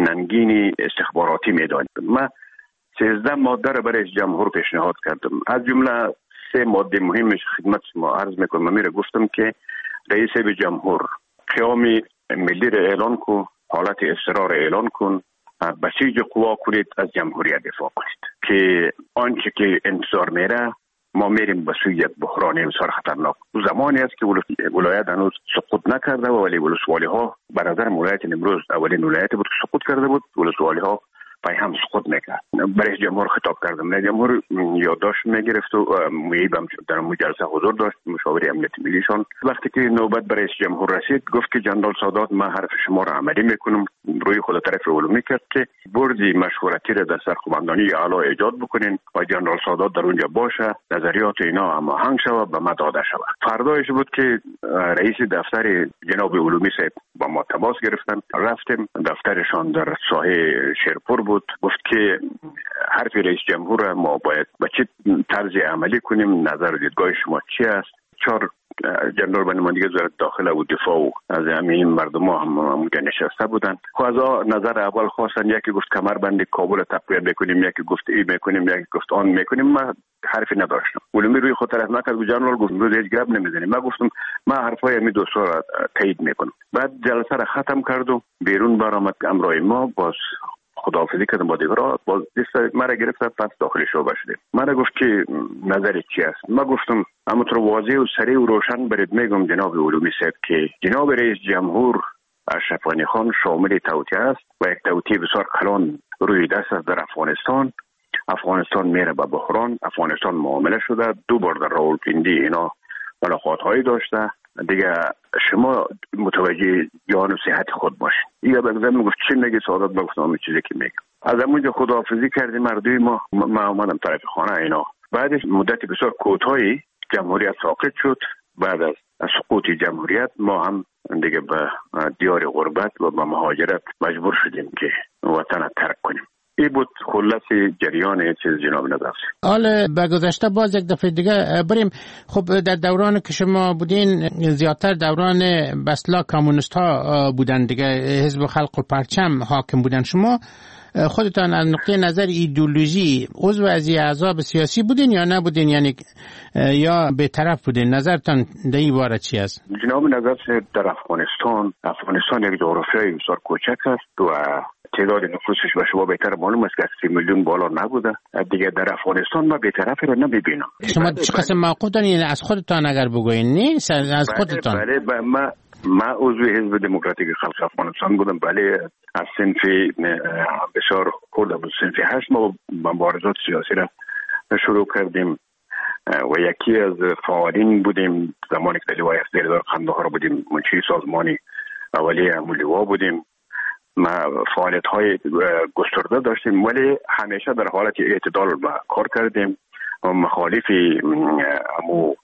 ننگین استخباراتی میدانیم. من سیزده ماده را برای جمهور پیشنهاد کردم، از جمله سه ماده مهمش خدمت ما عرض میکنم. من میره گفتم که رئیس به جمهور قیام ملی را اعلان کن، حالت اضطرار اعلان کن، بسیج قوا کنید، از جمهوریت دفاع کنید که آنچه که انتظار میره ما میریم به سوی یک بحران بسیار خطرناک. زمانی است که ولایت هنوز سقوط نکرده و ولی ولسوالی ها به نظر ولایت امروز اولین ولایت بود که سقوط کرده بود. ولسوالی ها پای هم سقوط میکرد. برای جمهور خطاب کردم. رئیس جمهور یادداشت میگرفت و میبم در مجلس حضور داشت، مشاور امنیت ملیشان. وقتی که نوبت برای رئیس جمهور رسید گفت که جنرال سادات من حرف شما را عملی میکنم. روی خود طرف علومی کرد که بردی مشورتی را در سرقماندانی اعلی ایجاد بکنین و جنرال سادات در اونجا باشه، نظریات اینا هماهنگ شود، به ما داده شود. فردایش بود که رئیس دفتر جناب علومی صاحب با ما تماس گرفتن. رفتیم دفترشان در ساحه شیرپور بود. گفت که حرف رئیس جمهور ما باید با چه طرز عملی کنیم، نظر و دیدگاه شما چی است؟ چهار جنرال به نمایندگی وزارت داخله و دفاع و از همین مردم ها هم اونجا نشسته بودن. خب از نظر اول خواستن، یکی گفت کمربند کابل تقویت بکنیم، یکی گفت ای میکنیم، یکی گفت آن میکنیم. من حرفی نداشتم. علومی روی خود طرف نکرد و جنرال گفت روز هیچ گپ نمیزنیم. من گفتم من حرفای می دوستا را تایید میکنم. بعد جلسه را ختم کرد و بیرون برآمد. امرای ما باز خداحافظی کردم با دیگران. باز دست مرا گرفت، پس داخل شعبه شدیم. من گفت که نظر چی است؟ من گفتم همونطور واضح و سریع و روشن برید میگم جناب علومی صاحب که جناب رئیس جمهور اشرف غنی خان شامل توطئه است و یک توطئه بسیار کلان روی دست است در افغانستان. افغانستان میره به بحران. افغانستان معامله شده. دو بار در راولپیندی اینا ملاقات هایی داشته. دیگه شما متوجه جان و صحت خود باشین. یا بگذارم میگفت چی میگی سعادت؟ بگفتم همین چیزی که میگم. از همونجا خداحافظی کردیم مردوی ما. ما آمدم طرف خانه اینا. بعدش مدت بسیار کوتاهی جمهوریت ساقط شد. بعد از سقوط جمهوریت ما هم دیگه به دیار غربت و به مهاجرت مجبور شدیم که وطن ترک کنیم. این بود خلاص جریان چیز جناب نظر. حالا به گذشته باز یک دفعه دیگه بریم. خب در دوران که شما بودین زیادتر دوران بسلا کمونیست ها بودن دیگه، حزب خلق و پرچم حاکم بودن. شما خودتان از نقطه نظر ایدئولوژی عضو از احزاب سیاسی بودین یا نبودین، یعنی یا به طرف بودین؟ نظرتان در این باره چی است؟ جناب نظر در افغانستان افغانستان یک جغرافیای بسیار کوچک است و تعداد نفوسش به شما بهتر معلوم است که سی میلیون بالا نبوده. دیگه در افغانستان ما بی‌طرفی رو نمیبینم. شما چه قسم موقع دارین از خودتان اگر بگوین؟ نیست از خودتان. بله بله ما ما عضو حزب دموکراتیک خلق افغانستان بودم. بله از صنف بسیار خورده بود، صنف هشت ما مبارزات سیاسی را شروع کردیم و یکی از فعالین بودیم. زمانی که لیوای افزیردار قندهار بودیم منشی سازمانی اولیه امولیوا بودیم. ما فعالیت های گسترده داشتیم ولی همیشه در حالت اعتدال کار کردیم و مخالف امو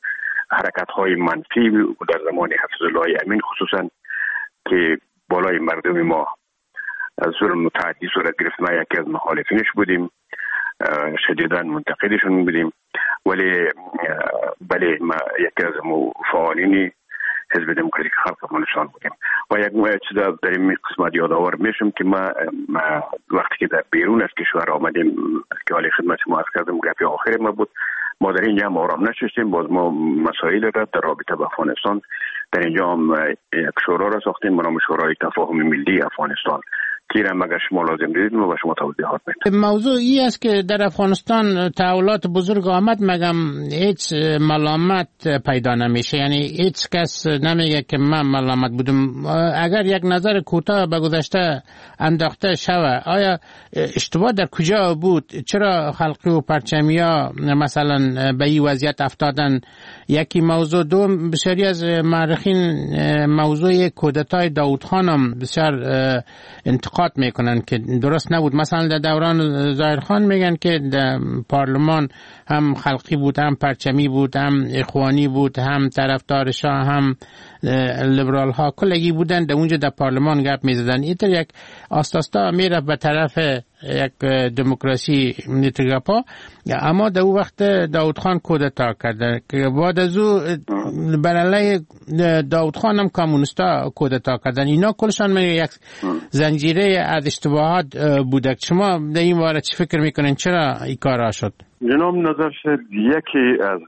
حرکت های منفی در زمان حفیظالله امین خصوصا که بالای مردم ما ظلم متعدی صورت گرفت. ما یکی از مخالفینش بودیم، شدیداً منتقدشون بودیم، ولی بله ما یکی از فعالین حزب دموکراتیک خلق افغانستان بودیم. و یک چیز در این قسمت یادآور میشم که ما, ما وقتی که در بیرون از کشور آمدیم که حالی خدمت ما عرض کردم گپی آخر ما بود، ما در اینجا هم آرام نشستیم، باز ما مسائل را در رابطه با افغانستان در اینجا هم یک شورا را ساختیم به نام شورای تفاهم ملی افغانستان که را مگر شما لازم دیدید ما به شما توضیحات میدیم. موضوع ای است که در افغانستان تحولات بزرگ آمد، مگم هیچ ملامت پیدا نمیشه، یعنی هیچ کس نمیگه که من ملامت بودم. اگر یک نظر کوتاه به گذشته انداخته شود، آیا اشتباه در کجا بود؟ چرا خلقی و پرچمیا مثلا به این وضعیت افتادن؟ یکی موضوع. دوم، بسیاری از مورخین موضوع کودتای داوود خان هم بسیار انتقاد میکنن که درست نبود. مثلا در دوران ظاهر خان میگن که در پارلمان هم خلقی بود، هم پرچمی بود، هم اخوانی بود، هم طرفدار شاه، هم لیبرال ها کلگی بودن. در اونجا در پارلمان گپ میزدن. اینطور یک آستاستا میره به طرف یک دموکراسی نیتگاپا. اما در اون وقت داوود خان کودتا کرده که بعد از او بر علیه داوود خان هم کمونیستا کودتا کردن. اینا کلشان میگه یک زنجیره از اشتباهات بوده. شما در این باره چی فکر میکنین؟ چرا این کارا شد؟ جناب نظر شد یکی از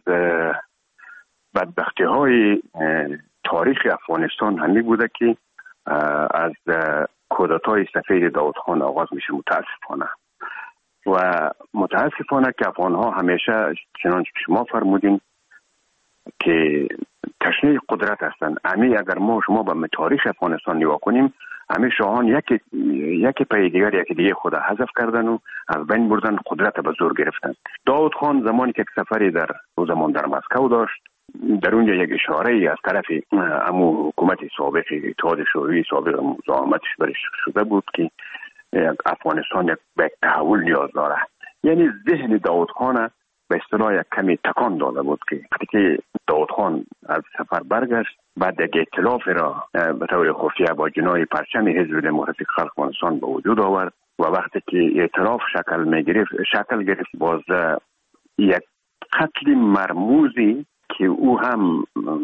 بدبختی های تاریخ افغانستان همین بوده که از کودتای سفید داوود خان آغاز میشه. متاسفانه و متاسفانه که افغان ها همیشه چنانچه شما فرمودین که تشنه قدرت هستند. امی اگر ما شما به تاریخ افغانستان نگاه کنیم، همه شاهان یکی یکی پای دیگر یکی دیگه خود حذف کردن و از بین بردن، قدرت به زور گرفتن. داوود خان زمانی که سفری در او زمان در مسکو داشت، در اونجا یک اشاره ای از طرف امو حکومت سابق اتحاد شوروی سابق مزاحمتش برش شده بود که افغانستان یک به تحول نیاز داره. یعنی ذهن داوود خان به اصطلاح یک کمی تکان داده بود که وقتی که داوود خان از سفر برگشت، بعد یک ائتلاف را به طور خفیه با جناح پرچم حزب دموکراتیک خلق افغانستان به وجود آورد و وقتی که ائتلاف شکل میگرفت شکل گرفت باز یک قتل مرموزی که او هم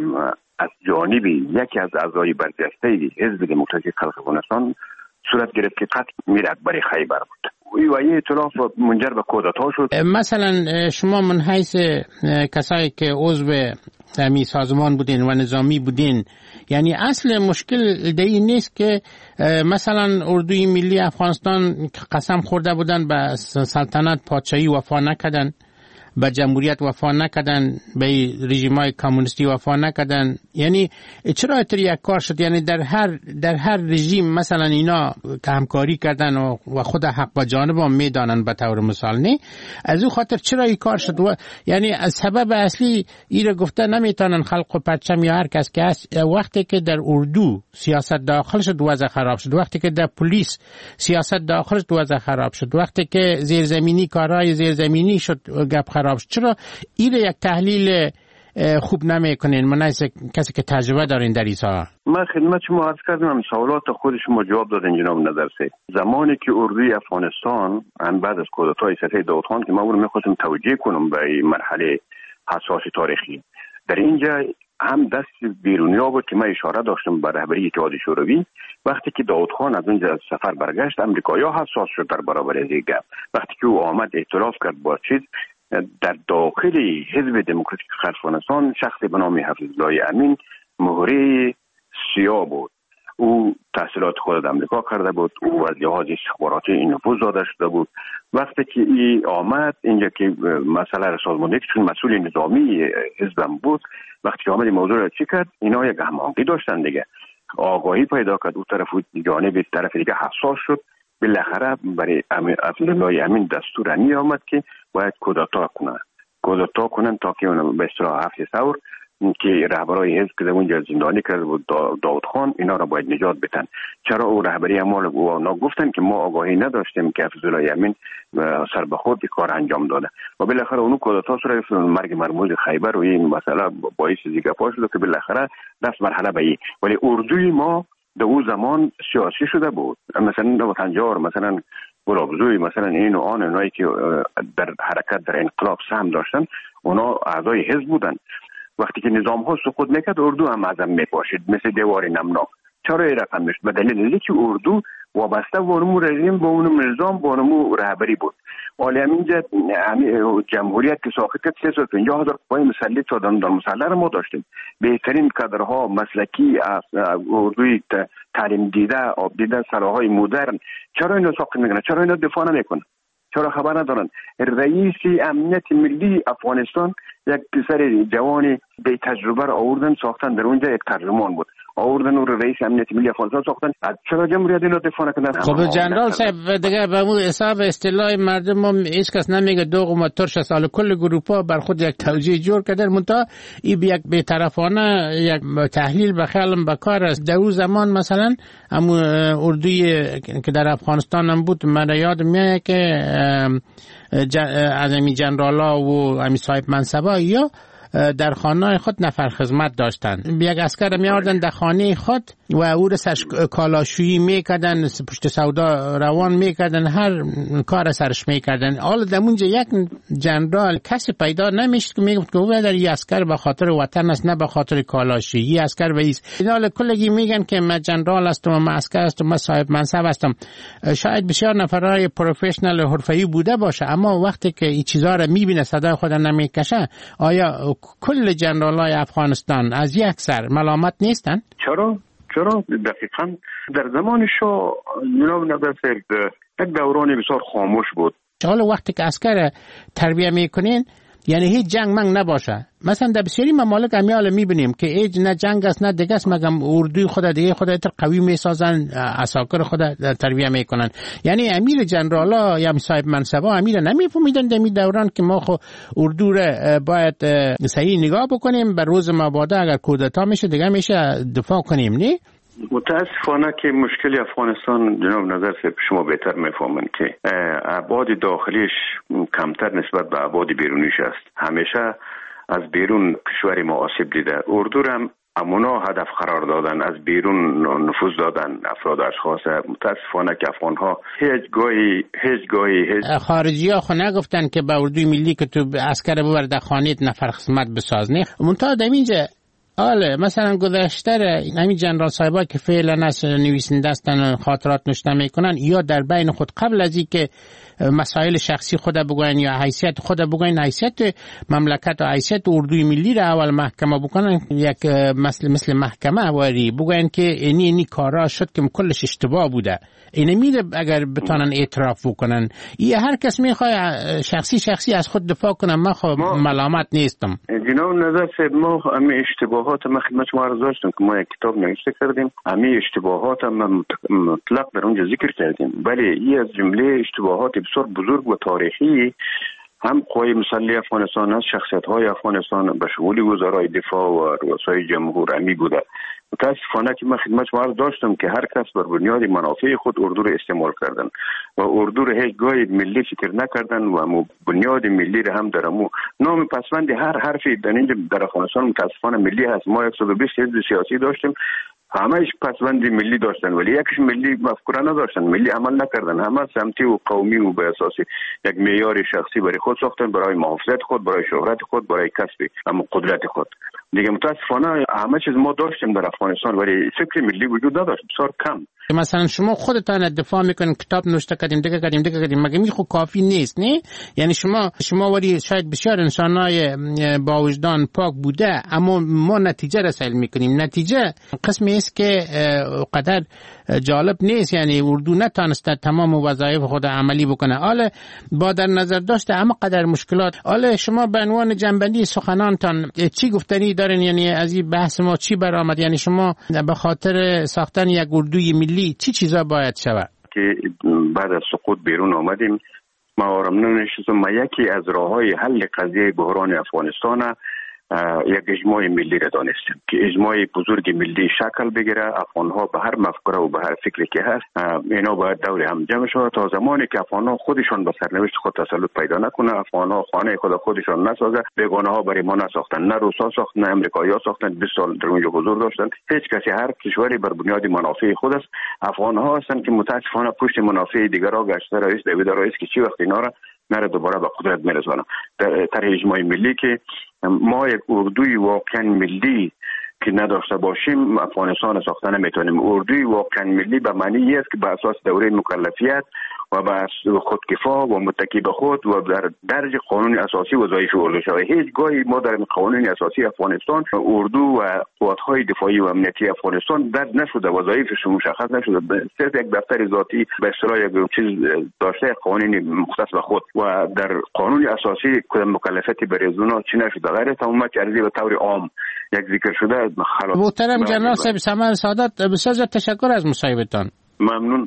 از جانب یکی از اعضای برجسته حزب دموکراتیک خلق افغانستان صورت گرفت که قتل میر اکبر خیبر بود. و این ائتلاف منجر به کودتا شد. مثلا شما من حیث کسایی که عضو همی سازمان بودین و نظامی بودین، یعنی اصل مشکل دی نیست که مثلا اردوی ملی افغانستان قسم خورده بودن به سلطنت پادشاهی وفا نکردن، به جمهوریت وفا نکردن، به رژیم‌های کمونیستی وفا نکردن؟ یعنی چرا اتر یک کار شد؟ یعنی در هر در هر رژیم مثلا اینا همکاری کردن و, و خود حق با جانب هم میدانن به طور مثال. نه از اون خاطر چرا این کار شد؟ و یعنی از سبب اصلی ایره گفته نمیتونن خلق و پرچم یا هر کس که هست. وقتی که در اردو سیاست داخل شد وضع خراب شد، وقتی که در پلیس سیاست داخل شد وضع خراب شد، وقتی که زیرزمینی کارهای زیرزمینی شد گپ خراب. چرا این یک تحلیل خوب نمیکنین؟ من از کسی که تجربه دارین در این ساحه. من خدمت شما عرض کردم، سوالات خود شما جواب دادین جناب نظرسه. زمانی که اردوی افغانستان هم بعد از کودتای سفید داوود خان که ما اون میخواستم توجیه کنم به این مرحله حساس تاریخی، در اینجا هم دست بیرونیا بود که من اشاره داشتم به رهبری اتحاد شوروی. وقتی که داوود خان از اونجا از سفر برگشت، امریکایی‌ها حساس شد در برابر این گپ. وقتی که او آمد اعتراف کرد با چیز در داخل حزب دموکراتیک خلق افغانستان، شخصی به نام حفیظالله امین مهره سیاه بود. او تحصیلات خود در امریکا کرده بود، او از لحاظ استخباراتی این نفوذ داده شده بود. وقتی که ای آمد اینجا که مسئله را سازماندهی چون مسئول نظامی حزبم بود، وقتی که آمد این موضوع را چی کرد، اینا یک هماهنگی داشتن دیگه، آگاهی پیدا کرد، او طرف جانب طرف دیگه حساس شد. بالاخره برای حفیظالله امین دستور می آمد که باید کودتا کنن کودتا کنن تا که به اصطلاح هفت ثور که رهبرای حزب که اونجا زندانی کرده بود داود خان، اینا را باید نجات بدن. چرا او رهبری اعمال اونا گفتن که ما آگاهی نداشتیم که حفیظالله یمین سر به خود کار انجام داده و بالاخره اونو کودتا صورت مرگ مرموز خیبر و این مسئله باعث دیگه پا شد که بالاخره دست مرحله به ای. ولی اردوی ما در اون زمان سیاسی شده بود، مثلا وطنجار، مثلا گلابزوی، مثلا این و آن، اونایی که در حرکت در انقلاب سهم داشتن اونا اعضای حزب بودن. وقتی که نظام ها سقوط میکرد اردو هم ازم میپاشید مثل دیوار نمناک. چرا این رقم میشد؟ به دلیل که اردو وابسته به اونمو رژیم، به اونمو نظام، به اونمو رهبری بود. ولی همینجا جمهوریت که ساخت کرد سه سال پنجاه هزار پای مسلط شدن در مسلح رو ما داشتیم. بهترین کادرها مسلکی اردوی تعلیم دیده، آب دیده، سلاحهای مدرن. چرا اینو ساخت میکنن؟ چرا اینو دفاع نمیکنن؟ چرا خبر ندارن؟ رئیس امنیت ملی افغانستان یک پسر جوانی به تجربه را آوردن ساختن، در اونجا یک ترجمان بود، آوردن او رئیس امنیت ملی افغانستان ساختن. چرا جمهوریت اینو دفاع نکردن؟ خب جنرال صاحب دیگه به اون حساب اصطلاح مردم ما هیچ کس نمیگه دوغ و ترش سال کل گروپا بر خود یک توجیه جور کردن، منتها این یک بی‌طرفانه یک تحلیل به خیالم بکار است. در اون زمان مثلا همون اردوی که در افغانستان هم بود، من یاد میاد که از امی جنرالا و امی صاحب منصبا یا در خانه خود نفر خدمت داشتن. یک اسکر میاردن در خانه خود و او را سرش کالاشویی میکردن، پشت سودا روان میکردن، هر کار سرش میکردن. حالا در اونجا یک جنرال کسی پیدا نمیشد که میگفت که او در این اسکر به خاطر وطن است، نه به خاطر کالاشویی. اسکر به ایست حالا کلگی میگن که من جنرال هستم و من اسکر هستم، من صاحب منصب هستم. شاید بسیار نفرای پروفشنال حرفه‌ای بوده باشه، اما وقتی که این چیزا را میبینه صدای خود نمیکشه، آیا کل جنرالای افغانستان از یک سر ملامت نیستن؟ چرا؟ چرا؟ دقیقاً در زمان شاه جناب نظر یک دوران بسیار خاموش بود. حالا وقتی که عسکر تربیه میکنین یعنی هیچ جنگ منگ نباشه. مثلا در بسیاری ممالک امیال میبینیم که ایج نه جنگ است نه دیگه است، مگم اردوی خود دیگه خود تر قوی میسازن، عساکر خود تربیه میکنن. یعنی امیر جنرالا یا صاحب منصبا امیر نمیفهمیدن در این دوران که ما خو اردو را باید صحیح نگاه بکنیم، بر روز مبادا اگر کودتا میشه دیگه میشه دفاع کنیم. نه متاسفانه که مشکل افغانستان جناب نظر صاحب شما بهتر میفهمن که ابعاد داخلیش کمتر نسبت به ابعاد بیرونیش است. همیشه از بیرون کشور ما آسیب دیده. اردو هم امونا هدف قرار دادن، از بیرون نفوذ دادن افراد اشخاص. متاسفانه که افغانها هیچ گاهی هیچ گاهی هیچ خارجی ها خو نگفتن که به اردوی ملی که تو عسکر ببر در خانیت نفر خدمت بساز. نه منتها در اینجا آله مثلا گذشته همین جنرال صاحبا که فعلا از نویسنده هستن خاطرات نوشته میکنن، یا در بین خود قبل از این که مسائل شخصی خود بگوین یا حیثیت خود بگوین، حیثیت مملکت و حیثیت اردوی ملی را اول محکمه بکنن، یک مثل مثل محکمه واری بگوین که اینی اینی کارا شد که کلش اشتباه بوده. اینه میره اگر بتونن اعتراف بکنن. این هر کس میخواد شخصی شخصی از خود دفاع کنه، من خب ملامت نیستم. جناب نظر صاحب ما همه اشتباهات ما خدمت شما عرض داشتم که ما یک کتاب نوشته کردیم، همه اشتباهات ما مطلق در اونجا ذکر کردیم، ولی این از جمله اشتباهات بسیار بزرگ و تاریخی هم قوای مسلح افغانستان است، شخصیت های افغانستان به شمول وزرای دفاع و رؤسای جمهور امی بوده. متاسفانه که من خدمت شما عرض داشتم که هر کس بر بنیاد منافع خود اردو رو استعمال کردن و اردو رو هیچ گاهی ملی فکر نکردن و بنیاد ملی رو هم در امو نام پسوند هر حرفی در اینجا در افغانستان متاسفانه ملی هست. ما صد و بیست حزب سیاسی داشتیم، همهش پسوند ملی داشتن ولی یکیش ملی مفکوره نداشتن، ملی عمل نکردن، همه سمتی و قومی و به اساس یک معیار شخصی برای خود ساختن، برای محافظت خود، برای شهرت خود، برای کسب اما قدرت خود. دیگه متاسفانه همه چیز ما داشتیم در افغانستان ولی فکر ملی وجود نداشت، بسیار کم. مثلا شما خودتان دفاع میکنین، کتاب نوشته کردیم، دیگه کردیم دیگه کردیم، مگه می خو کافی نیست؟ نه یعنی شما شما ولی شاید بسیار انسانای با وجدان پاک بوده، اما ما نتیجه رسول میکنیم. نتیجه قسمی است که قدر جالب نیست، یعنی اردو نتونسته تمام وظایف خود عملی بکنه. حالا با در نظر داشته اما قدر مشکلات، حالا شما به عنوان جنبندی سخنانتان چی گفتنی دارین؟ یعنی از این بحث ما چی برآمد؟ یعنی شما به خاطر ساختن یک اردوی ملی چی چیزا باید شود؟ که بعد از سقوط بیرون آمدیم، ما آرام ننشستم. ما یکی از راههای حل قضیه بحران افغانستان یک اجماع ملی را دانستیم که اجماع بزرگ ملی شکل بگیره. افغان‌ها به هر مفکوره و به هر فکری که هست اینا باید دور هم جمع شود تا زمانی که افغان‌ها خودشان به سرنوشت خود تسلط پیدا نکنه، افغان‌ها خانه خود خودشان نسازه، بیگانه‌ها برای ما نساختن، نه روسا ساختن نه امریکایی‌ها ساختن، بیست سال در اونجا حضور داشتن. هیچ کسی، هر کشوری بر بنیاد منافع خود است. افغان‌ها هستند که متأسفانه پشت منافع دیگرها گشته. رئیس دوید رئیس که چی وقت اینا را نره دوباره به قدرت میرسونه. در اجماع ملی که ما یک اردوی واقعا ملی که نداشته باشیم افغانستان ساختن نمیتونیم. اردوی واقعا ملی به معنی است که به اساس دوره مکلفیت و به خودکفا و متکی به خود و در درج قانون اساسی وظایف اردو شود. هیچ گاهی ما در قانون اساسی افغانستان اردو و قوات‌های دفاعی و امنیتی افغانستان درج نشده، وظایفش مشخص نشده. صرف یک دفتر ذاتی به اصطلاح یک چیز داشته قانونی مختص به خود و در قانون اساسی کدام مکلفیتی برای اونا چی نشده. غیر تمام ارزی به طور عام یک ذکر شده. خلاص محترم جناب صاحب سمر سعادت، بسیار تشکر از مصاحبتان. ممنون.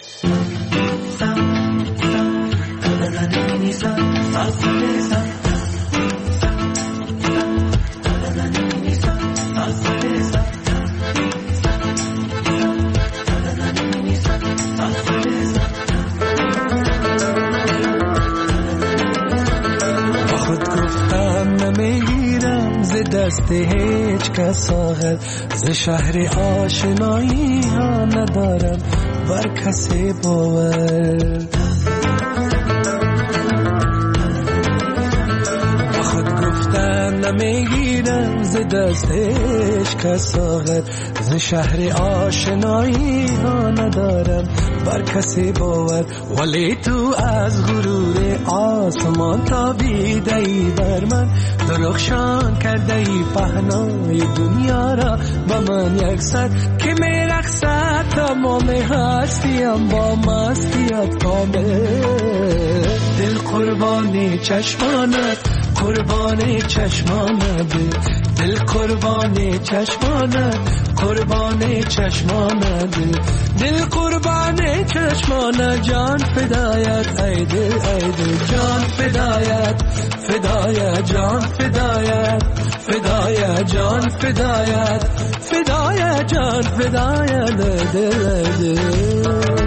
خود گفتم نمیگیرم ز دست هیچ کس آخر، ز شهر آشنایی ها ندارم بر کسی باور. نمیگیرم ز دست هیچ کس آخر، ز شهر آشنایی ها ندارم بر کسی باور. ولی تو از غرور آسمان تابیده ای بر من، درخشان کرده ای پهنای دنیا را با من یکسر که میرقصد تمام هستیم با مستیت کامل. دل قربانی چشمانت، قربان چشمانت، دل قربان چشمانت، قربان چشمانت، دل قربان چشمانت، جان فدایت ای دل ای دل، جان فدایت فدایت، جان فدایت فدایت، جان فدایت فدایت، جان فدایت دل دل.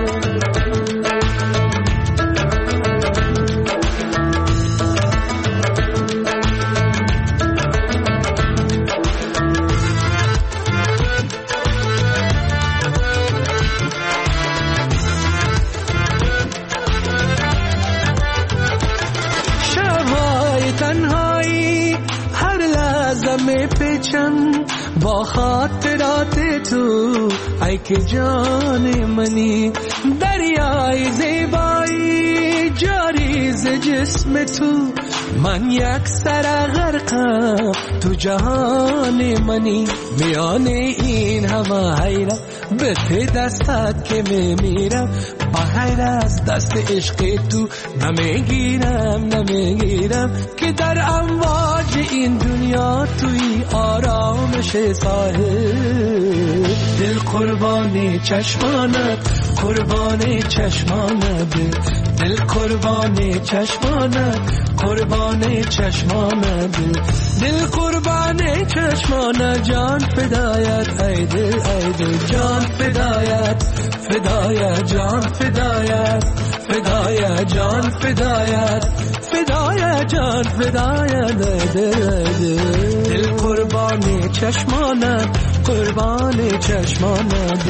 با خاطرات تو ای که جان منی، دریای زیبایی جاری ز جسم تو، من یک سر غرقم تو جهان منی. میان این همه حیرت به ته دستت که میمیرم، با غیر از دست عشق تو نمیگیرم نمیگیرم که در امواج این دنیا توی آرامش ساحل. دل قربان چشمانت، قربان چشمانت، دل قربان چشمانت، قربان چشمانت، دل قربان چشمانت، جان فدایت ای دل ای دل، جان فدایت فدایت، جان فدایت فدایت، جان فدایت فدایت، جان فدایت دل دل، دل قربان چشمانت، قربان چشمانت.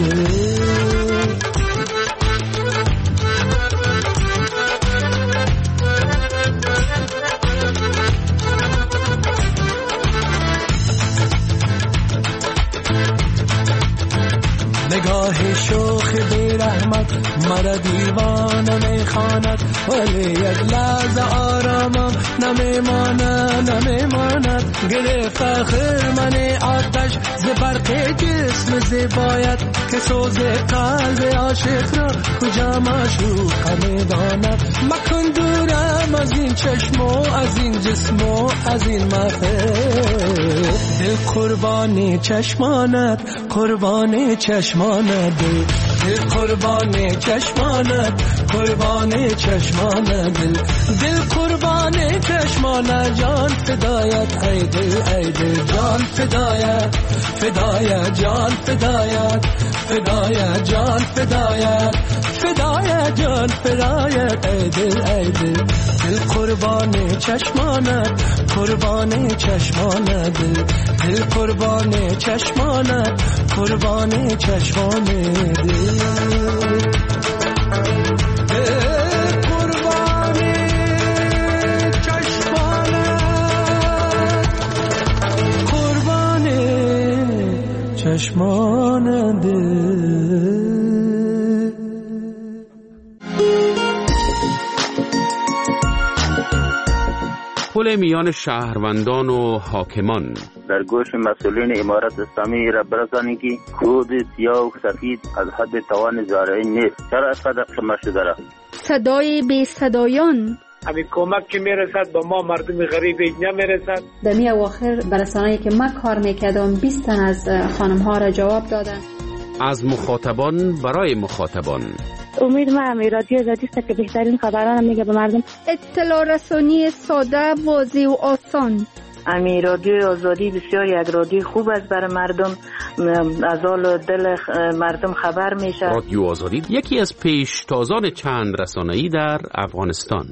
نگاه شوخ بی رحمت مرا دیوانه میخواند، ولی یک لحظه آرامم نمیماند نمیماند. گرفت آخر من آتش ز برق جسم زیبایت، که سوز قلب عاشق را کجا معشوق میداند. مکن دورم از این چشم و از این جسم و از این محفل. دل قربانی چشمانت، قربانی چشمانت، دل قربانی قربان چشمانت قربان چشمانت دل دل قربان چشمانت جان فدایت ای دل ای دل جان فدایت فدایت جان فدایت فدایت جان فدایت فدایت جان فدایت ای دل ای دل دل قربان چشمانت قربان چشمانت دل دل قربان چشمانت قربان چشمان دل چشمان دل. پل میان شهروندان و حاکمان. در گوش مسئولین امارت اسلامی را برسانید که کود سیاه و سفید از حد توان زارعی نیست. چرا از قدر شما شده را؟ صدای بی صدایان همین کمک که میرسد با ما مردم غریب اینجا میرسد. در می اواخر برسانه‌ای که من کار میکردم بیست تن از خانم ها را جواب دادن. از مخاطبان برای مخاطبان. امید ما هم رادیو آزادی است که بهترین خبران میگه به مردم. اطلاع رسانی ساده، واضح و آسان. امی رادیو آزادی بسیار یک رادیو خوب است برای مردم، از حال دل مردم خبر میشه. رادیو آزادی یکی از پیشتازان چند رسانه‌ای در افغانستان.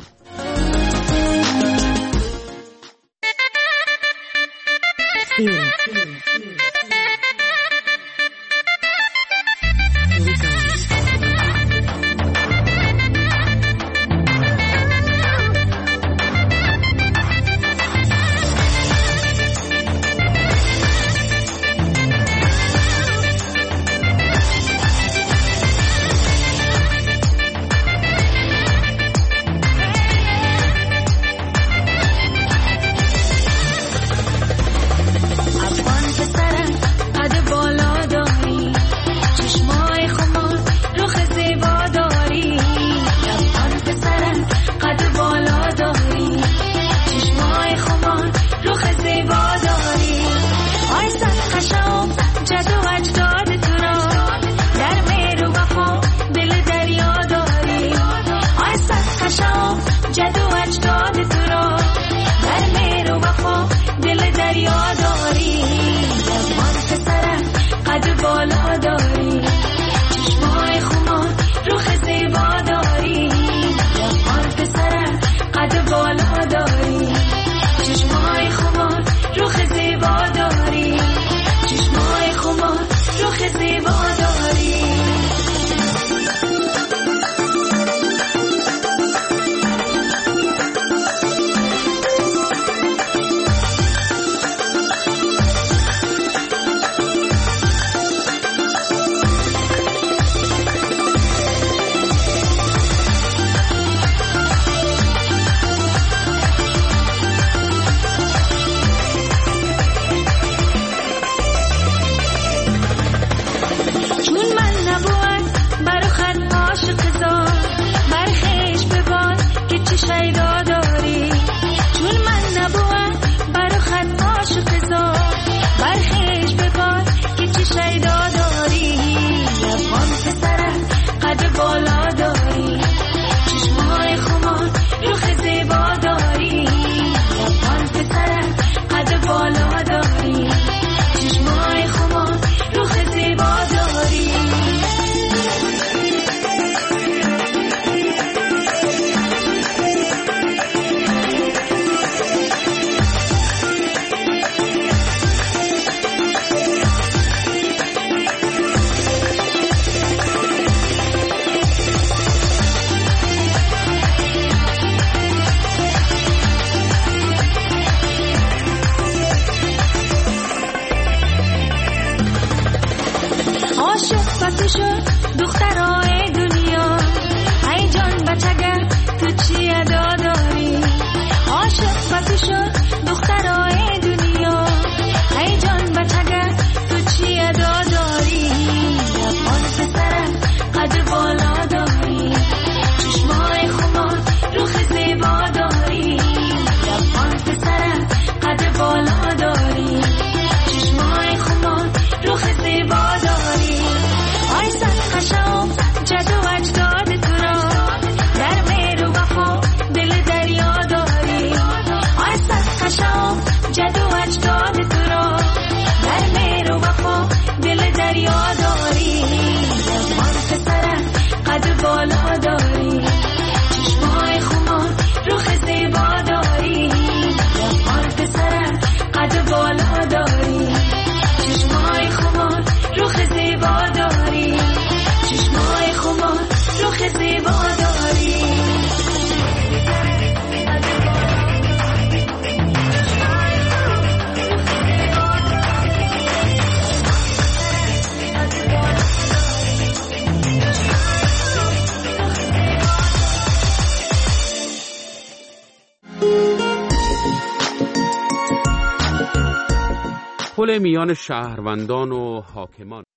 پل میان شهروندان و حاکمان.